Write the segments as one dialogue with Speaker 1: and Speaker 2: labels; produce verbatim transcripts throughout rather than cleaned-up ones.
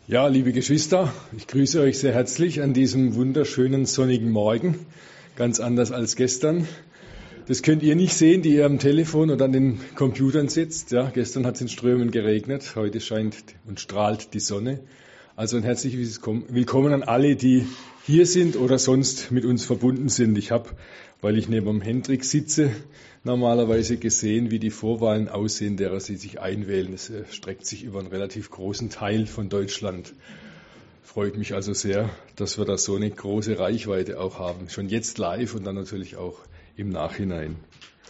Speaker 1: Ja, liebe Geschwister, ich grüße euch sehr herzlich an diesem wunderschönen sonnigen Morgen, ganz anders als gestern. Das könnt ihr nicht sehen, die ihr am Telefon oder an den Computern sitzt. Ja, gestern hat es in Strömen geregnet, heute scheint und strahlt die Sonne. Also ein herzliches Willkommen an alle, die hier sind oder sonst mit uns verbunden sind. Ich habe, weil ich neben dem Hendrik sitze, normalerweise gesehen, wie die Vorwahlen aussehen, derer sie sich einwählen. Das streckt sich über einen relativ großen Teil von Deutschland. Freut mich also sehr, dass wir da so eine große Reichweite auch haben. Schon jetzt live und dann natürlich auch im Nachhinein.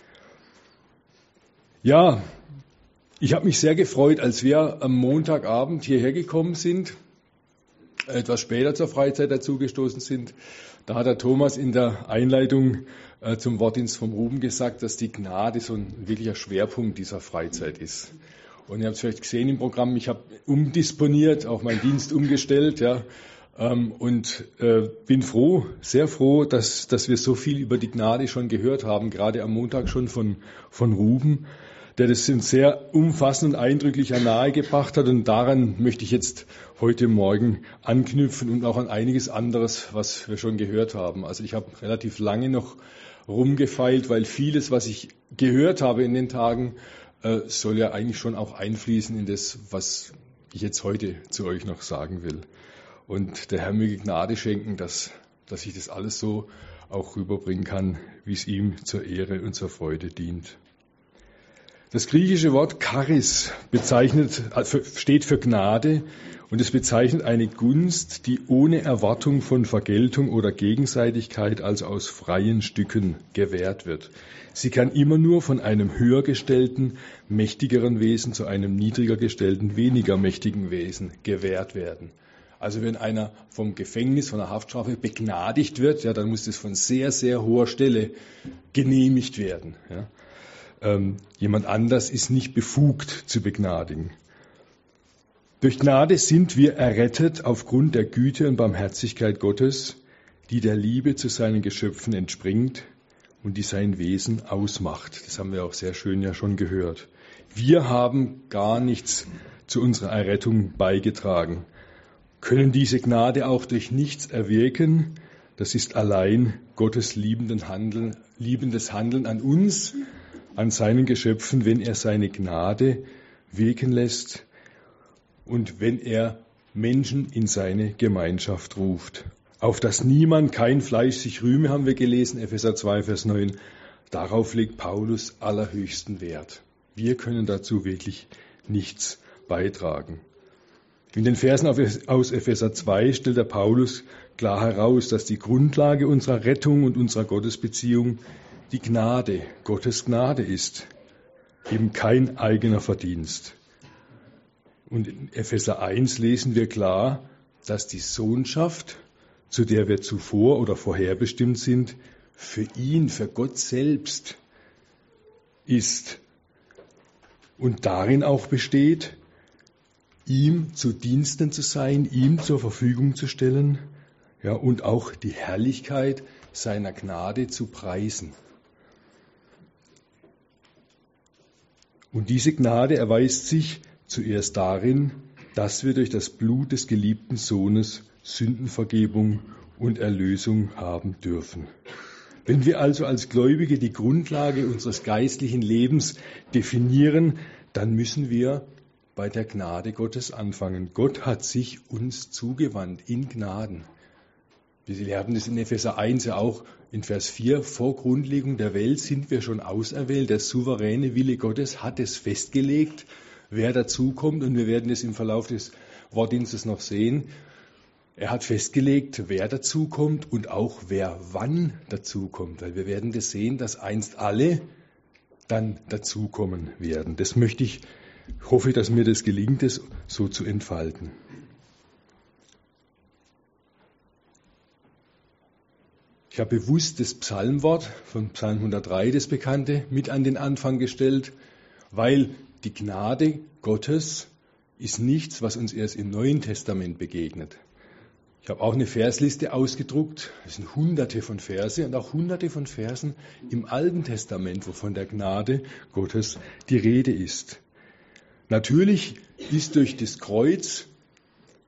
Speaker 1: Ja, ich habe mich sehr gefreut, als wir am Montagabend hierher gekommen sind, etwas später zur Freizeit dazugestoßen sind. Da hat der Thomas in der Einleitung äh, zum Wortdienst vom Ruben gesagt, dass die Gnade so ein wirklicher Schwerpunkt dieser Freizeit ist. Und ihr habt es vielleicht gesehen im Programm, ich habe umdisponiert, auch meinen Dienst umgestellt, ja, ähm, und äh, bin froh, sehr froh, dass, dass wir so viel über die Gnade schon gehört haben, gerade am Montag schon von, von Ruben, der das sehr umfassend und eindrücklich nahegebracht hat. Und daran möchte ich jetzt heute Morgen anknüpfen und auch an einiges anderes, was wir schon gehört haben. Also ich habe relativ lange noch rumgefeilt, weil vieles, was ich gehört habe in den Tagen, äh, soll ja eigentlich schon auch einfließen in das, was ich jetzt heute zu euch noch sagen will. Und der Herr möge Gnade schenken, dass, dass ich das alles so auch rüberbringen kann, wie es ihm zur Ehre und zur Freude dient. Das griechische Wort Charis bezeichnet, steht für Gnade und es bezeichnet eine Gunst, die ohne Erwartung von Vergeltung oder Gegenseitigkeit, also aus freien Stücken, gewährt wird. Sie kann immer nur von einem höher gestellten, mächtigeren Wesen zu einem niedriger gestellten, weniger mächtigen Wesen gewährt werden. Also wenn einer vom Gefängnis, von der Haftstrafe begnadigt wird, ja, dann muss das von sehr, sehr hoher Stelle genehmigt werden. Ja. Ähm, jemand anders ist nicht befugt zu begnadigen. Durch Gnade sind wir errettet aufgrund der Güte und Barmherzigkeit Gottes, die der Liebe zu seinen Geschöpfen entspringt und die sein Wesen ausmacht. Das haben wir auch sehr schön ja schon gehört. Wir haben gar nichts zu unserer Errettung beigetragen, können diese Gnade auch durch nichts erwirken. Das ist allein Gottes liebenden Handeln, liebendes Handeln an uns, an seinen Geschöpfen, wenn er seine Gnade wirken lässt und wenn er Menschen in seine Gemeinschaft ruft. Auf dass niemand, kein Fleisch sich rühme, haben wir gelesen, Epheser zwei, Vers neun. Darauf legt Paulus allerhöchsten Wert. Wir können dazu wirklich nichts beitragen. In den Versen aus Epheser zwei stellt der Paulus klar heraus, dass die Grundlage unserer Rettung und unserer Gottesbeziehung die Gnade, Gottes Gnade ist, eben kein eigener Verdienst. Und in Epheser eins lesen wir klar, dass die Sohnschaft, zu der wir zuvor oder vorherbestimmt sind, für ihn, für Gott selbst ist und darin auch besteht, ihm zu Diensten zu sein, ihm zur Verfügung zu stellen, ja, und auch die Herrlichkeit seiner Gnade zu preisen. Und diese Gnade erweist sich zuerst darin, dass wir durch das Blut des geliebten Sohnes Sündenvergebung und Erlösung haben dürfen. Wenn wir also als Gläubige die Grundlage unseres geistlichen Lebens definieren, dann müssen wir bei der Gnade Gottes anfangen. Gott hat sich uns zugewandt in Gnaden. Wir lernen das in Epheser eins ja auch in Vers vier. Vor Grundlegung der Welt sind wir schon auserwählt. Der souveräne Wille Gottes hat es festgelegt, wer dazukommt. Und wir werden es im Verlauf des Wortdienstes noch sehen. Er hat festgelegt, wer dazukommt und auch wer wann dazukommt. Weil wir werden das sehen, dass einst alle dann dazukommen werden. Das möchte ich, hoffe, dass mir das gelingt, es so zu entfalten. Ich habe bewusst das Psalmwort von Psalm hundertdrei, das Bekannte, mit an den Anfang gestellt, weil die Gnade Gottes ist nichts, was uns erst im Neuen Testament begegnet. Ich habe auch eine Versliste ausgedruckt, das sind hunderte von Verse und auch hunderte von Versen im Alten Testament, wo von der Gnade Gottes die Rede ist. Natürlich ist durch das Kreuz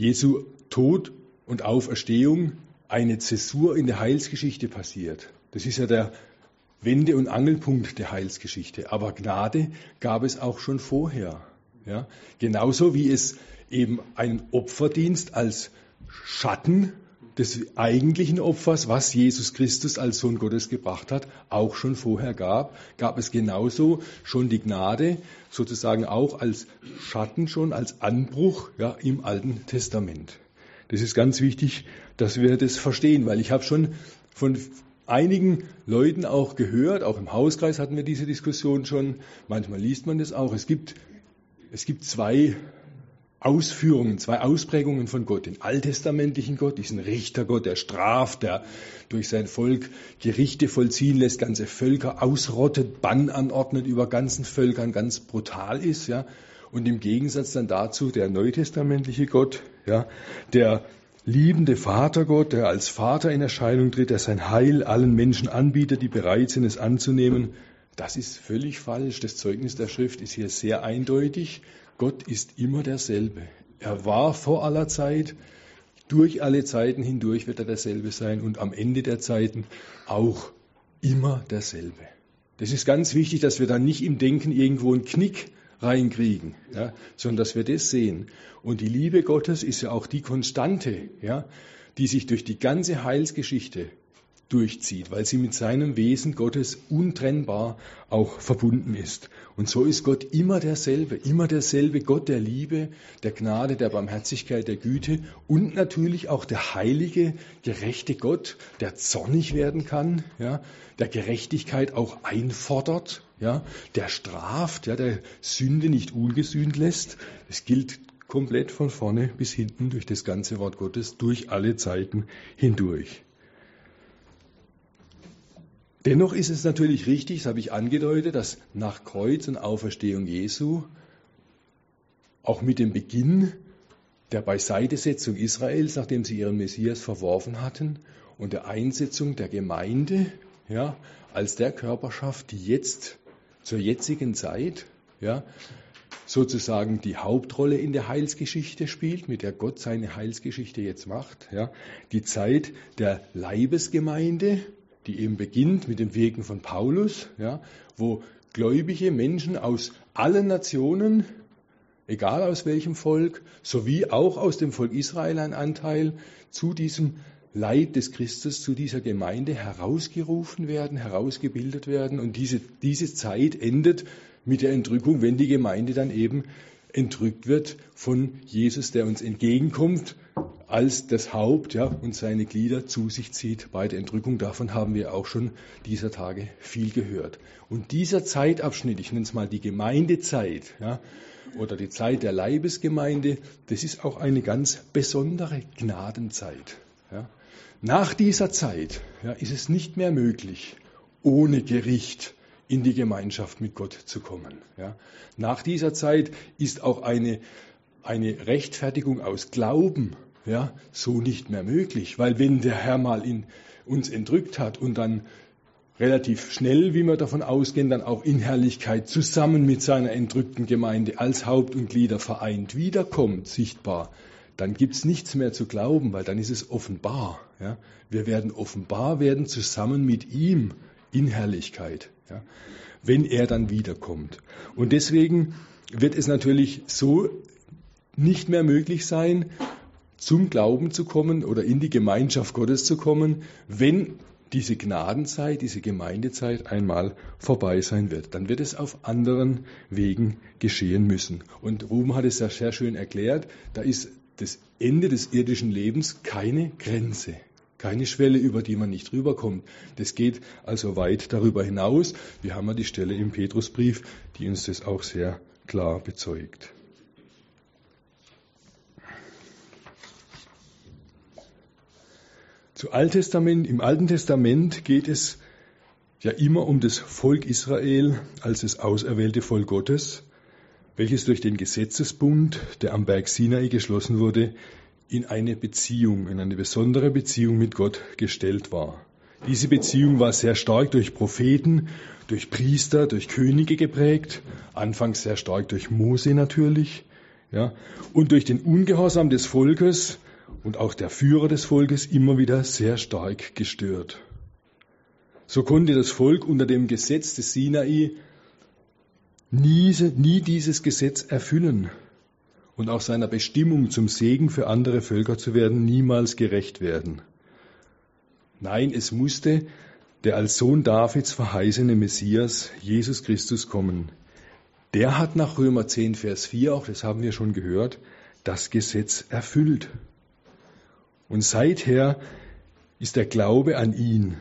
Speaker 1: Jesu Tod und Auferstehung eine Zäsur in der Heilsgeschichte passiert. Das ist ja der Wende- und Angelpunkt der Heilsgeschichte. Aber Gnade gab es auch schon vorher. Ja? Genauso wie es eben einen Opferdienst als Schatten des eigentlichen Opfers, was Jesus Christus als Sohn Gottes gebracht hat, auch schon vorher gab, gab es genauso schon die Gnade, sozusagen auch als Schatten schon, als Anbruch, ja, im Alten Testament. Das ist ganz wichtig, dass wir das verstehen, weil ich habe schon von einigen Leuten auch gehört, auch im Hauskreis hatten wir diese Diskussion schon, manchmal liest man das auch, es gibt, es gibt zwei Ausführungen, zwei Ausprägungen von Gott. Den alttestamentlichen Gott, diesen Richtergott, der straft, der durch sein Volk Gerichte vollziehen lässt, ganze Völker ausrottet, Bann anordnet über ganzen Völkern, ganz brutal ist, ja. Und im Gegensatz dann dazu der neutestamentliche Gott, ja, der liebende Vatergott, der als Vater in Erscheinung tritt, der sein Heil allen Menschen anbietet, die bereit sind, es anzunehmen. Das ist völlig falsch. Das Zeugnis der Schrift ist hier sehr eindeutig. Gott ist immer derselbe. Er war vor aller Zeit, durch alle Zeiten hindurch wird er derselbe sein und am Ende der Zeiten auch immer derselbe. Das ist ganz wichtig, dass wir da nicht im Denken irgendwo einen Knick reinkriegen, ja, sondern dass wir das sehen. Und die Liebe Gottes ist ja auch die Konstante, ja, die sich durch die ganze Heilsgeschichte durchzieht, weil sie mit seinem Wesen Gottes untrennbar auch verbunden ist. Und so ist Gott immer derselbe, immer derselbe Gott der Liebe, der Gnade, der Barmherzigkeit, der Güte und natürlich auch der heilige, gerechte Gott, der zornig werden kann, ja, der Gerechtigkeit auch einfordert, ja, der straft, ja, der Sünde nicht ungesühnt lässt. Es gilt komplett von vorne bis hinten durch das ganze Wort Gottes, durch alle Zeiten hindurch. Dennoch ist es natürlich richtig, das habe ich angedeutet, dass nach Kreuz und Auferstehung Jesu auch mit dem Beginn der Beiseitesetzung Israels, nachdem sie ihren Messias verworfen hatten, und der Einsetzung der Gemeinde, ja, als der Körperschaft, die jetzt zur jetzigen Zeit, ja, sozusagen die Hauptrolle in der Heilsgeschichte spielt, mit der Gott seine Heilsgeschichte jetzt macht, ja, die Zeit der Leibesgemeinde, die eben beginnt mit dem Wirken von Paulus, ja, wo gläubige Menschen aus allen Nationen, egal aus welchem Volk, sowie auch aus dem Volk Israel ein Anteil, zu diesem Leib des Christus, zu dieser Gemeinde herausgerufen werden, herausgebildet werden. Und diese, diese Zeit endet mit der Entrückung, wenn die Gemeinde dann eben entrückt wird von Jesus, der uns entgegenkommt, als das Haupt, ja, und seine Glieder zu sich zieht bei der Entrückung. Davon haben wir auch schon dieser Tage viel gehört. Und dieser Zeitabschnitt, ich nenne es mal die Gemeindezeit, ja, oder die Zeit der Leibesgemeinde, das ist auch eine ganz besondere Gnadenzeit. Ja. Nach dieser Zeit, ja, ist es nicht mehr möglich, ohne Gericht in die Gemeinschaft mit Gott zu kommen. Ja. Nach dieser Zeit ist auch eine, eine Rechtfertigung aus Glauben, ja, so nicht mehr möglich, weil wenn der Herr mal in uns entrückt hat und dann relativ schnell, wie wir davon ausgehen, dann auch in Herrlichkeit zusammen mit seiner entrückten Gemeinde als Haupt und Glieder vereint wiederkommt, sichtbar, dann gibt es nichts mehr zu glauben, weil dann ist es offenbar. Ja. Wir werden offenbar werden zusammen mit ihm in Herrlichkeit, ja, wenn er dann wiederkommt. Und deswegen wird es natürlich so nicht mehr möglich sein, zum Glauben zu kommen oder in die Gemeinschaft Gottes zu kommen, wenn diese Gnadenzeit, diese Gemeindezeit einmal vorbei sein wird. Dann wird es auf anderen Wegen geschehen müssen. Und Ruben hat es ja sehr schön erklärt, da ist das Ende des irdischen Lebens keine Grenze, keine Schwelle, über die man nicht rüberkommt. Das geht also weit darüber hinaus. Wir haben ja die Stelle im Petrusbrief, die uns das auch sehr klar bezeugt. Zu Alttestament, im Alten Testament geht es ja immer um das Volk Israel als das auserwählte Volk Gottes, welches durch den Gesetzesbund, der am Berg Sinai geschlossen wurde, in eine Beziehung, in eine besondere Beziehung mit Gott gestellt war. Diese Beziehung war sehr stark durch Propheten, durch Priester, durch Könige geprägt, anfangs sehr stark durch Mose natürlich, Ja, und durch den Ungehorsam des Volkes und auch der Führer des Volkes immer wieder sehr stark gestört. So konnte das Volk unter dem Gesetz des Sinai nie, nie dieses Gesetz erfüllen und auch seiner Bestimmung zum Segen für andere Völker zu werden niemals gerecht werden. Nein, es musste der als Sohn Davids verheißene Messias, Jesus Christus, kommen. Der hat nach Römer zehn, Vers vier, auch das haben wir schon gehört, das Gesetz erfüllt. Und seither ist der Glaube an ihn,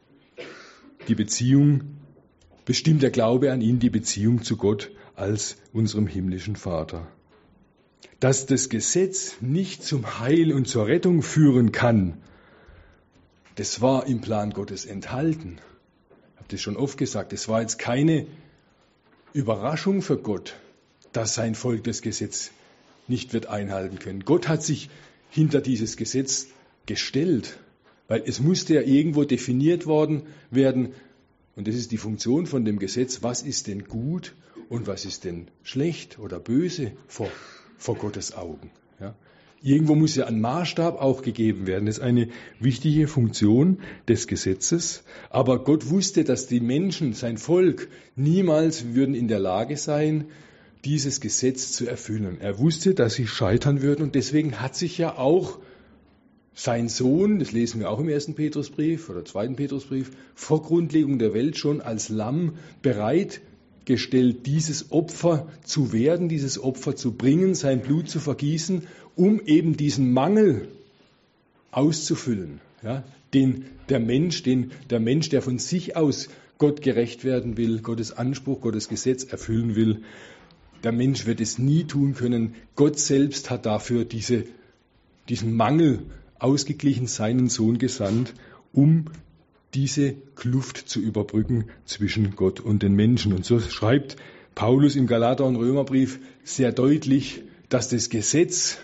Speaker 1: die Beziehung, bestimmt der Glaube an ihn die Beziehung zu Gott als unserem himmlischen Vater. Dass das Gesetz nicht zum Heil und zur Rettung führen kann, das war im Plan Gottes enthalten. Ich habe das schon oft gesagt, es war jetzt keine Überraschung für Gott, dass sein Volk das Gesetz nicht wird einhalten können. Gott hat sich hinter dieses Gesetz gestellt, weil es musste ja irgendwo definiert worden werden, und das ist die Funktion von dem Gesetz, was ist denn gut und was ist denn schlecht oder böse vor, vor Gottes Augen. Ja? Irgendwo muss ja ein Maßstab auch gegeben werden. Das ist eine wichtige Funktion des Gesetzes. Aber Gott wusste, dass die Menschen, sein Volk, niemals würden in der Lage sein, dieses Gesetz zu erfüllen. Er wusste, dass sie scheitern würden, und deswegen hat sich ja auch sein Sohn, das lesen wir auch im ersten Petrusbrief oder zweiten Petrusbrief, vor Grundlegung der Welt schon als Lamm bereitgestellt, dieses Opfer zu werden, dieses Opfer zu bringen, sein Blut zu vergießen, um eben diesen Mangel auszufüllen, ja, den der Mensch, den der Mensch, der von sich aus Gott gerecht werden will, Gottes Anspruch, Gottes Gesetz erfüllen will, der Mensch wird es nie tun können. Gott selbst hat dafür diese, diesen Mangel ausgeglichen, seinen Sohn gesandt, um diese Kluft zu überbrücken zwischen Gott und den Menschen. Und so schreibt Paulus im Galater- und Römerbrief sehr deutlich, dass das Gesetz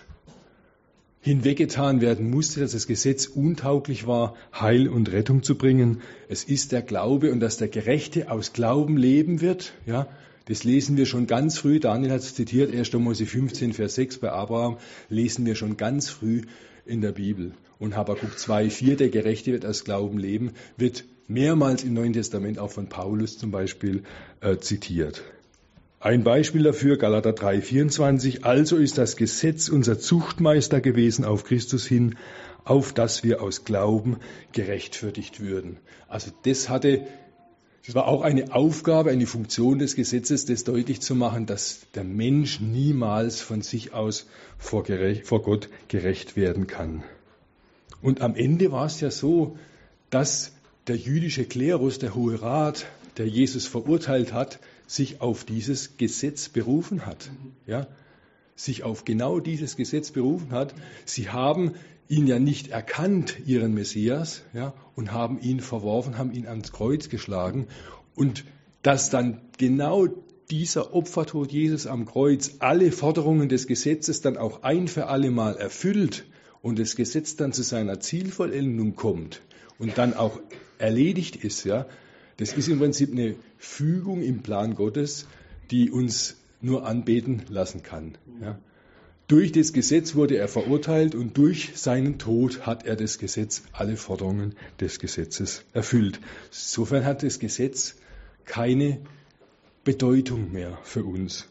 Speaker 1: hinweggetan werden musste, dass das Gesetz untauglich war, Heil und Rettung zu bringen. Es ist der Glaube, und dass der Gerechte aus Glauben leben wird. Ja, das lesen wir schon ganz früh. Daniel hat es zitiert, erster Mose fünfzehn, Vers sechs bei Abraham, lesen wir schon ganz früh in der Bibel. Und Habakuk zwei, vier, der Gerechte wird aus Glauben leben, wird mehrmals im Neuen Testament auch von Paulus zum Beispiel äh, zitiert. Ein Beispiel dafür, Galater drei, vierundzwanzig, also ist das Gesetz unser Zuchtmeister gewesen auf Christus hin, auf dass wir aus Glauben gerechtfertigt würden. Also das hatte, das war auch eine Aufgabe, eine Funktion des Gesetzes, das deutlich zu machen, dass der Mensch niemals von sich aus vor, gerecht, vor Gott gerecht werden kann. Und am Ende war es ja so, dass der jüdische Klerus, der Hohe Rat, der Jesus verurteilt hat, sich auf dieses Gesetz berufen hat. Ja? Sich auf genau dieses Gesetz berufen hat. Sie haben ihn ja nicht erkannt, ihren Messias, ja, und haben ihn verworfen, haben ihn ans Kreuz geschlagen. Und dass dann genau dieser Opfertod Jesus am Kreuz alle Forderungen des Gesetzes dann auch ein für alle Mal erfüllt und das Gesetz dann zu seiner Zielvollendung kommt und dann auch erledigt ist, ja, das ist im Prinzip eine Fügung im Plan Gottes, die uns nur anbeten lassen kann. Ja. Durch das Gesetz wurde er verurteilt, und durch seinen Tod hat er das Gesetz, alle Forderungen des Gesetzes erfüllt. Insofern hat das Gesetz keine Bedeutung mehr für uns.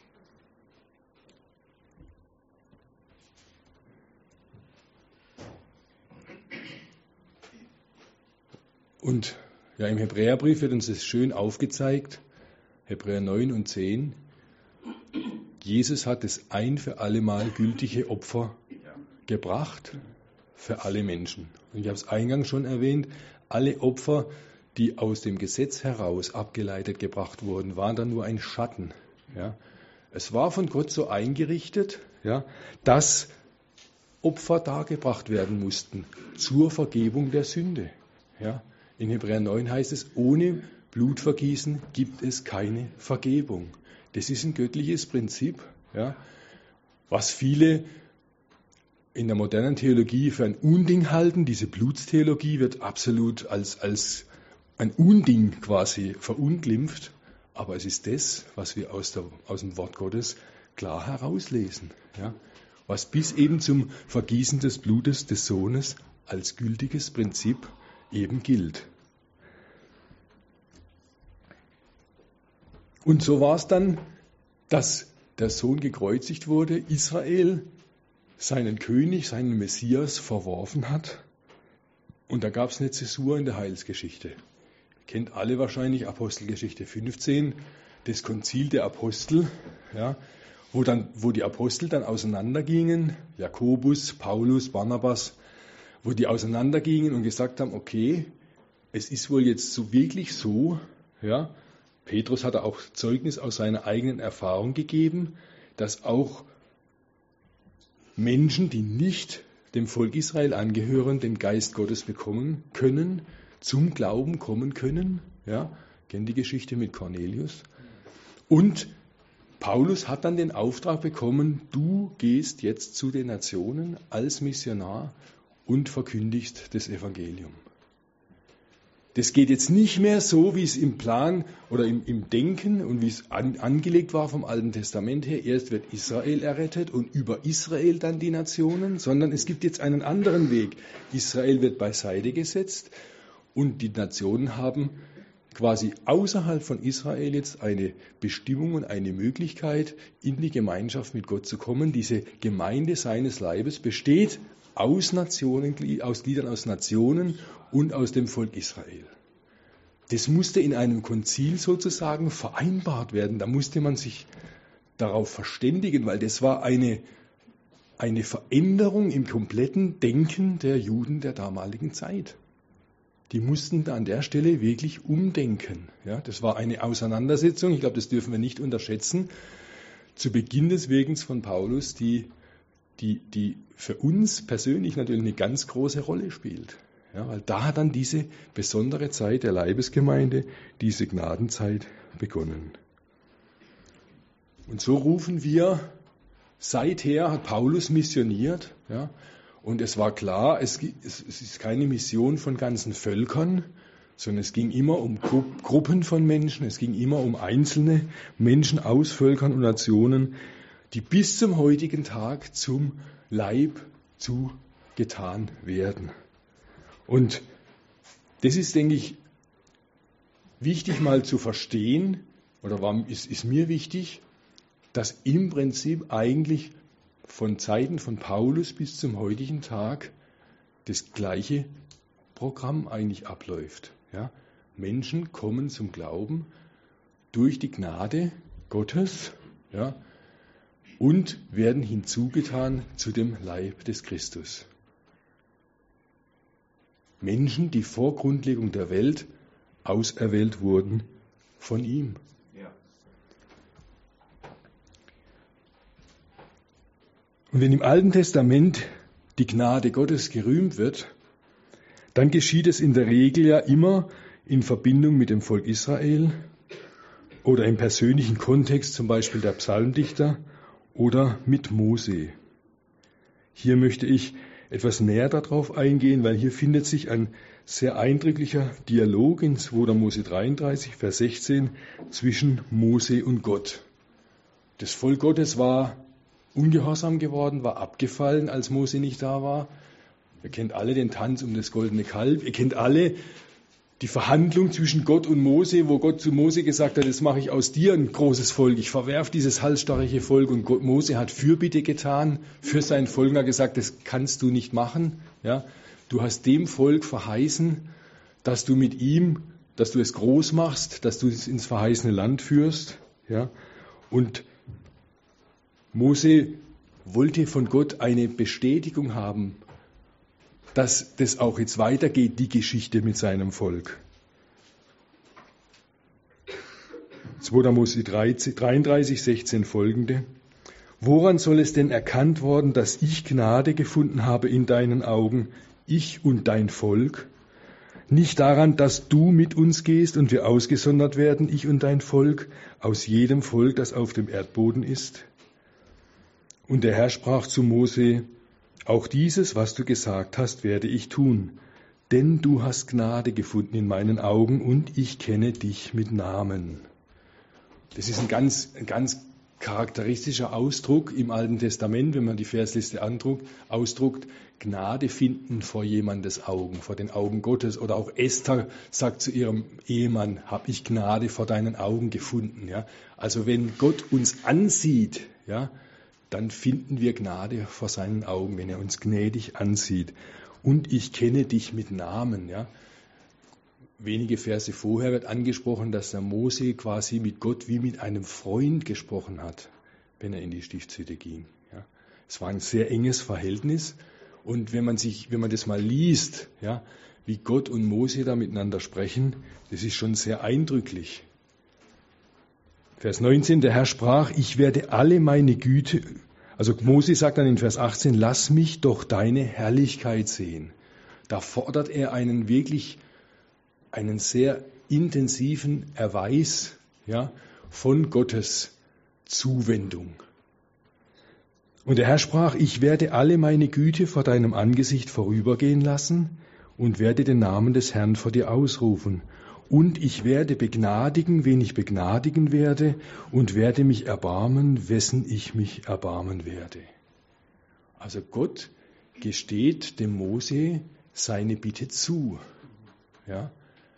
Speaker 1: Und ja, im Hebräerbrief wird uns das schön aufgezeigt, Hebräer neun und zehn. Jesus hat das ein für alle Mal gültige Opfer gebracht für alle Menschen. Und ich habe es eingangs schon erwähnt, alle Opfer, die aus dem Gesetz heraus abgeleitet gebracht wurden, waren dann nur ein Schatten. Ja. Es war von Gott so eingerichtet, ja, dass Opfer dargebracht werden mussten zur Vergebung der Sünde. Ja. In Hebräer neun heißt es, ohne Blutvergießen gibt es keine Vergebung. Das ist ein göttliches Prinzip, ja, was viele in der modernen Theologie für ein Unding halten. Diese Blutstheologie wird absolut als, als ein Unding quasi verunglimpft. Aber es ist das, was wir aus, der, aus dem Wort Gottes klar herauslesen, ja, was bis eben zum Vergießen des Blutes des Sohnes als gültiges Prinzip eben gilt. Und so war es dann, dass der Sohn gekreuzigt wurde, Israel seinen König, seinen Messias verworfen hat. Und da gab es eine Zäsur in der Heilsgeschichte. Ihr kennt alle wahrscheinlich Apostelgeschichte fünfzehn, das Konzil der Apostel, ja, wo, dann, wo die Apostel dann auseinandergingen, Jakobus, Paulus, Barnabas, wo die auseinandergingen und gesagt haben, okay, es ist wohl jetzt so wirklich so, ja, Petrus hat auch Zeugnis aus seiner eigenen Erfahrung gegeben, dass auch Menschen, die nicht dem Volk Israel angehören, den Geist Gottes bekommen können, zum Glauben kommen können. Ja, kennt die Geschichte mit Cornelius. Und Paulus hat dann den Auftrag bekommen, du gehst jetzt zu den Nationen als Missionar und verkündigst das Evangelium. Das geht jetzt nicht mehr so, wie es im Plan oder im, im Denken und wie es an, angelegt war vom Alten Testament her. Erst wird Israel errettet und über Israel dann die Nationen, sondern es gibt jetzt einen anderen Weg. Israel wird beiseite gesetzt und die Nationen haben quasi außerhalb von Israel jetzt eine Bestimmung und eine Möglichkeit, in die Gemeinschaft mit Gott zu kommen. Diese Gemeinde seines Leibes besteht aus Nationen, aus Gliedern aus Nationen und aus dem Volk Israel. Das musste in einem Konzil sozusagen vereinbart werden. Da musste man sich darauf verständigen, weil das war eine, eine Veränderung im kompletten Denken der Juden der damaligen Zeit. Die mussten da an der Stelle wirklich umdenken. Ja, das war eine Auseinandersetzung, ich glaube, das dürfen wir nicht unterschätzen, zu Beginn des Wirkens von Paulus, die, die, die für uns persönlich natürlich eine ganz große Rolle spielt. Ja, weil da hat dann diese besondere Zeit der Leibesgemeinde, diese Gnadenzeit begonnen. Und so rufen wir, seither hat Paulus missioniert, ja, und es war klar, es, es ist keine Mission von ganzen Völkern, sondern es ging immer um Gru- Gruppen von Menschen, es ging immer um einzelne Menschen aus Völkern und Nationen, die bis zum heutigen Tag zum Leib zugetan werden. Und das ist, denke ich, wichtig mal zu verstehen, oder war, ist, ist mir wichtig, dass im Prinzip eigentlich von Zeiten von Paulus bis zum heutigen Tag das gleiche Programm eigentlich abläuft. Ja? Menschen kommen zum Glauben durch die Gnade Gottes, ja, und werden hinzugetan zu dem Leib des Christus. Menschen, die vor Grundlegung der Welt auserwählt wurden von ihm. Ja. Und wenn im Alten Testament die Gnade Gottes gerühmt wird, dann geschieht es in der Regel ja immer in Verbindung mit dem Volk Israel oder im persönlichen Kontext, zum Beispiel der Psalmdichter oder mit Mose. Hier möchte ich etwas näher darauf eingehen, weil hier findet sich ein sehr eindrücklicher Dialog in zweiter Mose dreiunddreißig, Vers sechzehn zwischen Mose und Gott. Das Volk Gottes war ungehorsam geworden, war abgefallen, als Mose nicht da war. Ihr kennt alle den Tanz um das goldene Kalb. Ihr kennt alle die Verhandlung zwischen Gott und Mose, wo Gott zu Mose gesagt hat, das mache ich aus dir ein großes Volk. Ich verwerfe dieses halsstarrige Volk. Und Gott, Mose hat Fürbitte getan für sein Volk und hat gesagt, das kannst du nicht machen. Ja? Du hast dem Volk verheißen, dass du mit ihm, dass du es groß machst, dass du es ins verheißene Land führst. Ja? Und Mose wollte von Gott eine Bestätigung haben, dass das auch jetzt weitergeht, die Geschichte mit seinem Volk. zweiter Mose dreiunddreißig, sechzehn folgende. Woran soll es denn erkannt worden, dass ich Gnade gefunden habe in deinen Augen, ich und dein Volk? Nicht daran, dass du mit uns gehst und wir ausgesondert werden, ich und dein Volk, aus jedem Volk, das auf dem Erdboden ist? Und der Herr sprach zu Mose, auch dieses, was du gesagt hast, werde ich tun, denn du hast Gnade gefunden in meinen Augen und ich kenne dich mit Namen. Das ist ein ganz, ein ganz charakteristischer Ausdruck im Alten Testament, wenn man die Versliste andruckt, ausdruckt, Gnade finden vor jemandes Augen, vor den Augen Gottes. Oder auch Esther sagt zu ihrem Ehemann, habe ich Gnade vor deinen Augen gefunden. Ja? Also wenn Gott uns ansieht, ja, dann finden wir Gnade vor seinen Augen, wenn er uns gnädig ansieht. Und ich kenne dich mit Namen. Ja? Wenige Verse vorher wird angesprochen, dass der Mose quasi mit Gott wie mit einem Freund gesprochen hat, wenn er in die Stiftshütte ging. Ja. Es war ein sehr enges Verhältnis. Und wenn man sich, wenn man das mal liest, ja, wie Gott und Mose da miteinander sprechen, das ist schon sehr eindrücklich. Vers neunzehn, der Herr sprach, ich werde alle meine Güte, also Mose sagt dann in Vers achtzehn, lass mich doch deine Herrlichkeit sehen. Da fordert er einen wirklich einen sehr intensiven Erweis, ja, von Gottes Zuwendung. Und der Herr sprach, ich werde alle meine Güte vor deinem Angesicht vorübergehen lassen und werde den Namen des Herrn vor dir ausrufen. Und ich werde begnadigen, wen ich begnadigen werde, und werde mich erbarmen, wessen ich mich erbarmen werde. Also Gott gesteht dem Mose seine Bitte zu, ja.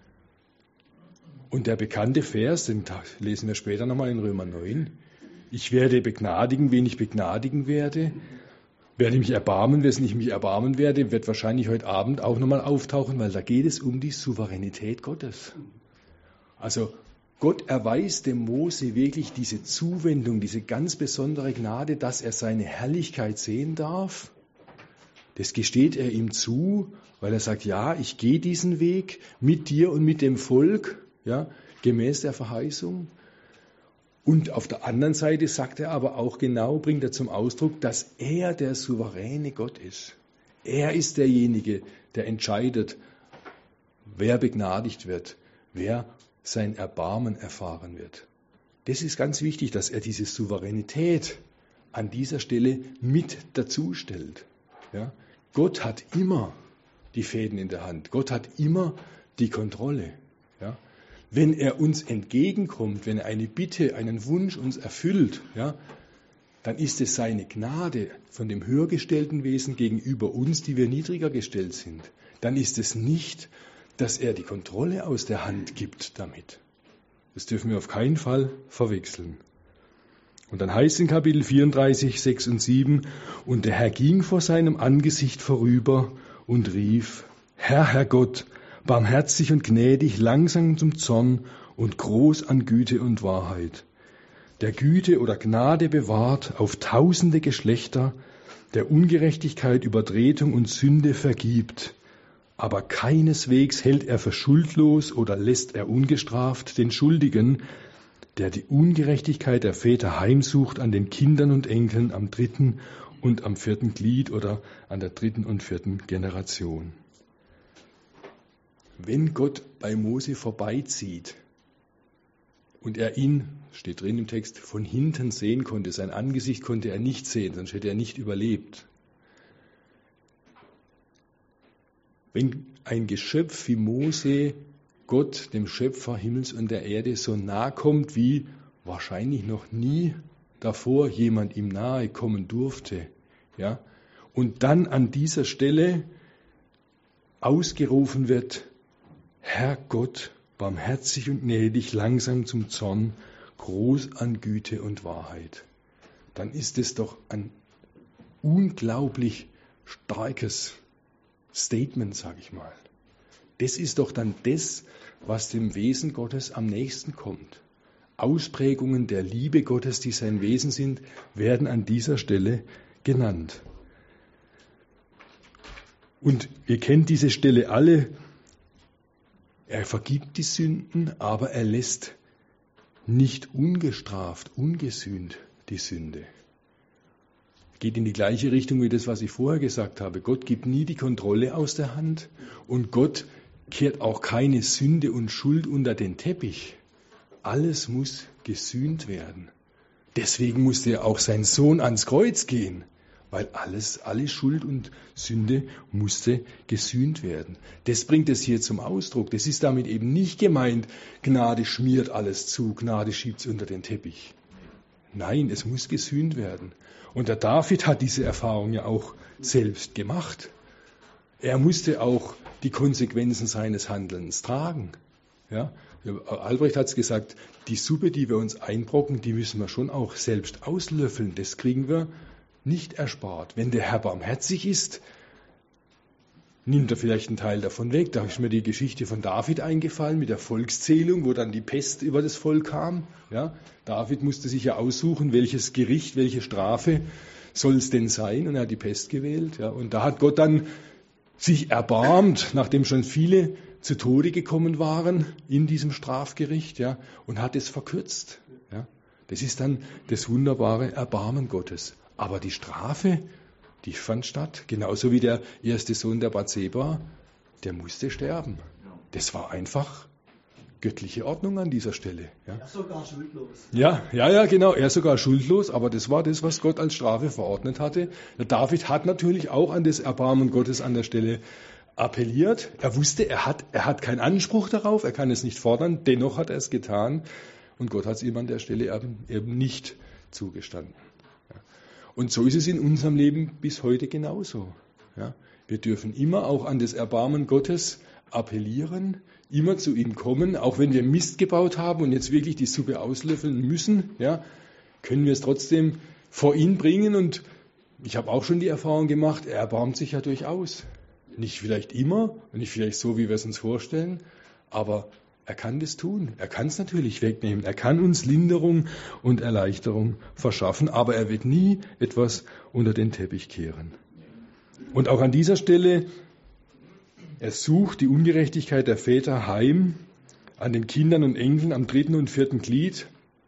Speaker 1: Und der bekannte Vers, den lesen wir später nochmal in Römer neun, ich werde begnadigen, wen ich begnadigen werde, werde mich erbarmen, wessen ich mich erbarmen werde, wird wahrscheinlich heute Abend auch nochmal auftauchen, weil da geht es um die Souveränität Gottes. Also Gott erweist dem Mose wirklich diese Zuwendung, diese ganz besondere Gnade, dass er seine Herrlichkeit sehen darf. Das gesteht er ihm zu, weil er sagt, ja, ich gehe diesen Weg mit dir und mit dem Volk, ja, gemäß der Verheißung. Und auf der anderen Seite sagt er aber auch genau, bringt er zum Ausdruck, dass er der souveräne Gott ist. Er ist derjenige, der entscheidet, wer begnadigt wird, wer sein Erbarmen erfahren wird. Das ist ganz wichtig, dass er diese Souveränität an dieser Stelle mit dazu stellt. Ja? Gott hat immer die Fäden in der Hand. Gott hat immer die Kontrolle. Ja? Wenn er uns entgegenkommt, wenn er eine Bitte, einen Wunsch uns erfüllt, ja, dann ist es seine Gnade von dem höhergestellten Wesen gegenüber uns, die wir niedriger gestellt sind. Dann ist es nicht, dass er die Kontrolle aus der Hand gibt damit. Das dürfen wir auf keinen Fall verwechseln. Und dann heißt es in Kapitel vierunddreißig, sechs und sieben, und der Herr ging vor seinem Angesicht vorüber und rief, Herr, Herr Gott, barmherzig und gnädig, langsam zum Zorn und groß an Güte und Wahrheit, der Güte oder Gnade bewahrt auf tausende Geschlechter, der Ungerechtigkeit, Übertretung und Sünde vergibt, aber keineswegs hält er für schuldlos oder lässt er ungestraft den Schuldigen, der die Ungerechtigkeit der Väter heimsucht an den Kindern und Enkeln am dritten und am vierten Glied oder an der dritten und vierten Generation. Wenn Gott bei Mose vorbeizieht und er ihn, steht drin im Text, von hinten sehen konnte, sein Angesicht konnte er nicht sehen, sonst hätte er nicht überlebt. Wenn ein Geschöpf wie Mose Gott, dem Schöpfer Himmels und der Erde, so nahe kommt, wie wahrscheinlich noch nie davor jemand ihm nahe kommen durfte, ja, und dann an dieser Stelle ausgerufen wird, Herr Gott, barmherzig und gnädig, langsam zum Zorn, groß an Güte und Wahrheit, dann ist es doch ein unglaublich starkes Statement, sage ich mal. Das ist doch dann das, was dem Wesen Gottes am nächsten kommt. Ausprägungen der Liebe Gottes, die sein Wesen sind, werden an dieser Stelle genannt. Und ihr kennt diese Stelle alle. Er vergibt die Sünden, aber er lässt nicht ungestraft, ungesühnt die Sünde. Geht in die gleiche Richtung wie das, was ich vorher gesagt habe. Gott gibt nie die Kontrolle aus der Hand und Gott kehrt auch keine Sünde und Schuld unter den Teppich. Alles muss gesühnt werden. Deswegen musste ja auch sein Sohn ans Kreuz gehen, weil alles, alle Schuld und Sünde musste gesühnt werden. Das bringt es hier zum Ausdruck. Das ist damit eben nicht gemeint, Gnade schmiert alles zu, Gnade schiebt es unter den Teppich. Nein, es muss gesühnt werden. Und der David hat diese Erfahrung ja auch selbst gemacht. Er musste auch die Konsequenzen seines Handelns tragen. Ja? Albrecht hat es gesagt, die Suppe, die wir uns einbrocken, die müssen wir schon auch selbst auslöffeln. Das kriegen wir nicht erspart. Wenn der Herr barmherzig ist, nimmt er vielleicht einen Teil davon weg. Da ist mir die Geschichte von David eingefallen mit der Volkszählung, wo dann die Pest über das Volk kam. Ja, David musste sich ja aussuchen, welches Gericht, welche Strafe soll es denn sein. Und er hat die Pest gewählt. Ja, und da hat Gott dann sich erbarmt, nachdem schon viele zu Tode gekommen waren in diesem Strafgericht, ja, und hat es verkürzt. Ja. Das ist dann das wunderbare Erbarmen Gottes. Aber die Strafe, die fand statt, genauso wie der erste Sohn der Bathseba, der musste sterben. Das war einfach göttliche Ordnung an dieser Stelle. Ja.
Speaker 2: Er sogar schuldlos.
Speaker 1: Ja, ja, ja, genau, er sogar schuldlos, aber das war das, was Gott als Strafe verordnet hatte. Der David hat natürlich auch an das Erbarmen Gottes an der Stelle appelliert. Er wusste, er hat, er hat keinen Anspruch darauf, er kann es nicht fordern, dennoch hat er es getan und Gott hat es ihm an der Stelle eben, eben nicht zugestanden. Und so ist es in unserem Leben bis heute genauso. Ja, wir dürfen immer auch an das Erbarmen Gottes appellieren, immer zu ihm kommen, auch wenn wir Mist gebaut haben und jetzt wirklich die Suppe auslöffeln müssen, ja, können wir es trotzdem vor ihn bringen. Und ich habe auch schon die Erfahrung gemacht, er erbarmt sich ja durchaus. Nicht vielleicht immer, nicht vielleicht so, wie wir es uns vorstellen, aber er kann das tun. Er kann es natürlich wegnehmen. Er kann uns Linderung und Erleichterung verschaffen, aber er wird nie etwas unter den Teppich kehren. Und auch an dieser Stelle, er sucht die Ungerechtigkeit der Väter heim an den Kindern und Enkeln am dritten und vierten Glied.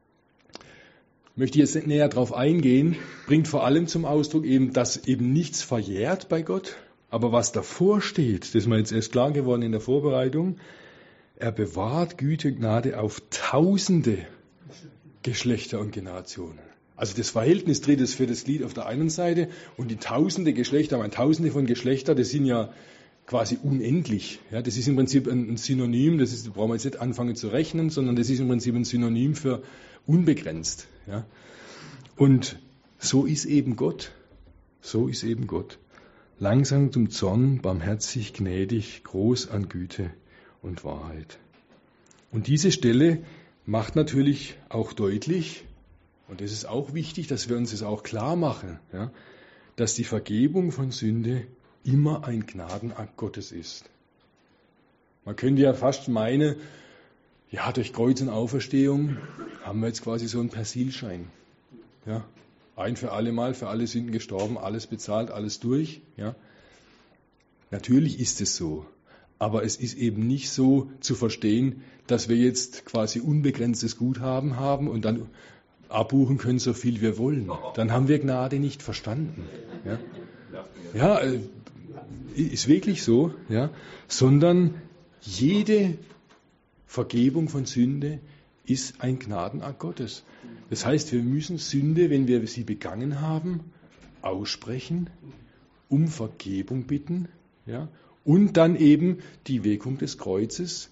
Speaker 1: Möchte ich jetzt nicht näher darauf eingehen, bringt vor allem zum Ausdruck eben, dass eben nichts verjährt bei Gott, aber was davor steht, das ist mir jetzt erst klar geworden in der Vorbereitung, er bewahrt Güte und Gnade auf tausende Geschlechter und Generationen. Also das Verhältnis drittes, viertes Glied auf der einen Seite und die tausende Geschlechter, meine tausende von Geschlechtern, das sind ja quasi unendlich. Ja, das ist im Prinzip ein Synonym, das ist, da brauchen wir jetzt nicht anfangen zu rechnen, sondern das ist im Prinzip ein Synonym für unbegrenzt. Ja. Und so ist eben Gott. So ist eben Gott. Langsam zum Zorn, barmherzig, gnädig, groß an Güte und Wahrheit. Und diese Stelle macht natürlich auch deutlich, und es ist auch wichtig, dass wir uns das auch klar machen, ja, dass die Vergebung von Sünde immer ein Gnadenakt Gottes ist. Man könnte ja fast meinen, ja, durch Kreuz und Auferstehung haben wir jetzt quasi so einen Persilschein. Ja, ein für alle Mal, für alle Sünden gestorben, alles bezahlt, alles durch. Ja. Natürlich ist es so. Aber es ist eben nicht so zu verstehen, dass wir jetzt quasi unbegrenztes Guthaben haben und dann abbuchen können, so viel wir wollen. Dann haben wir Gnade nicht verstanden. Ja, ja ist wirklich so. Ja, sondern jede Vergebung von Sünde ist ein Gnadenakt Gottes. Das heißt, wir müssen Sünde, wenn wir sie begangen haben, aussprechen, um Vergebung bitten, ja, und dann eben die Wirkung des Kreuzes,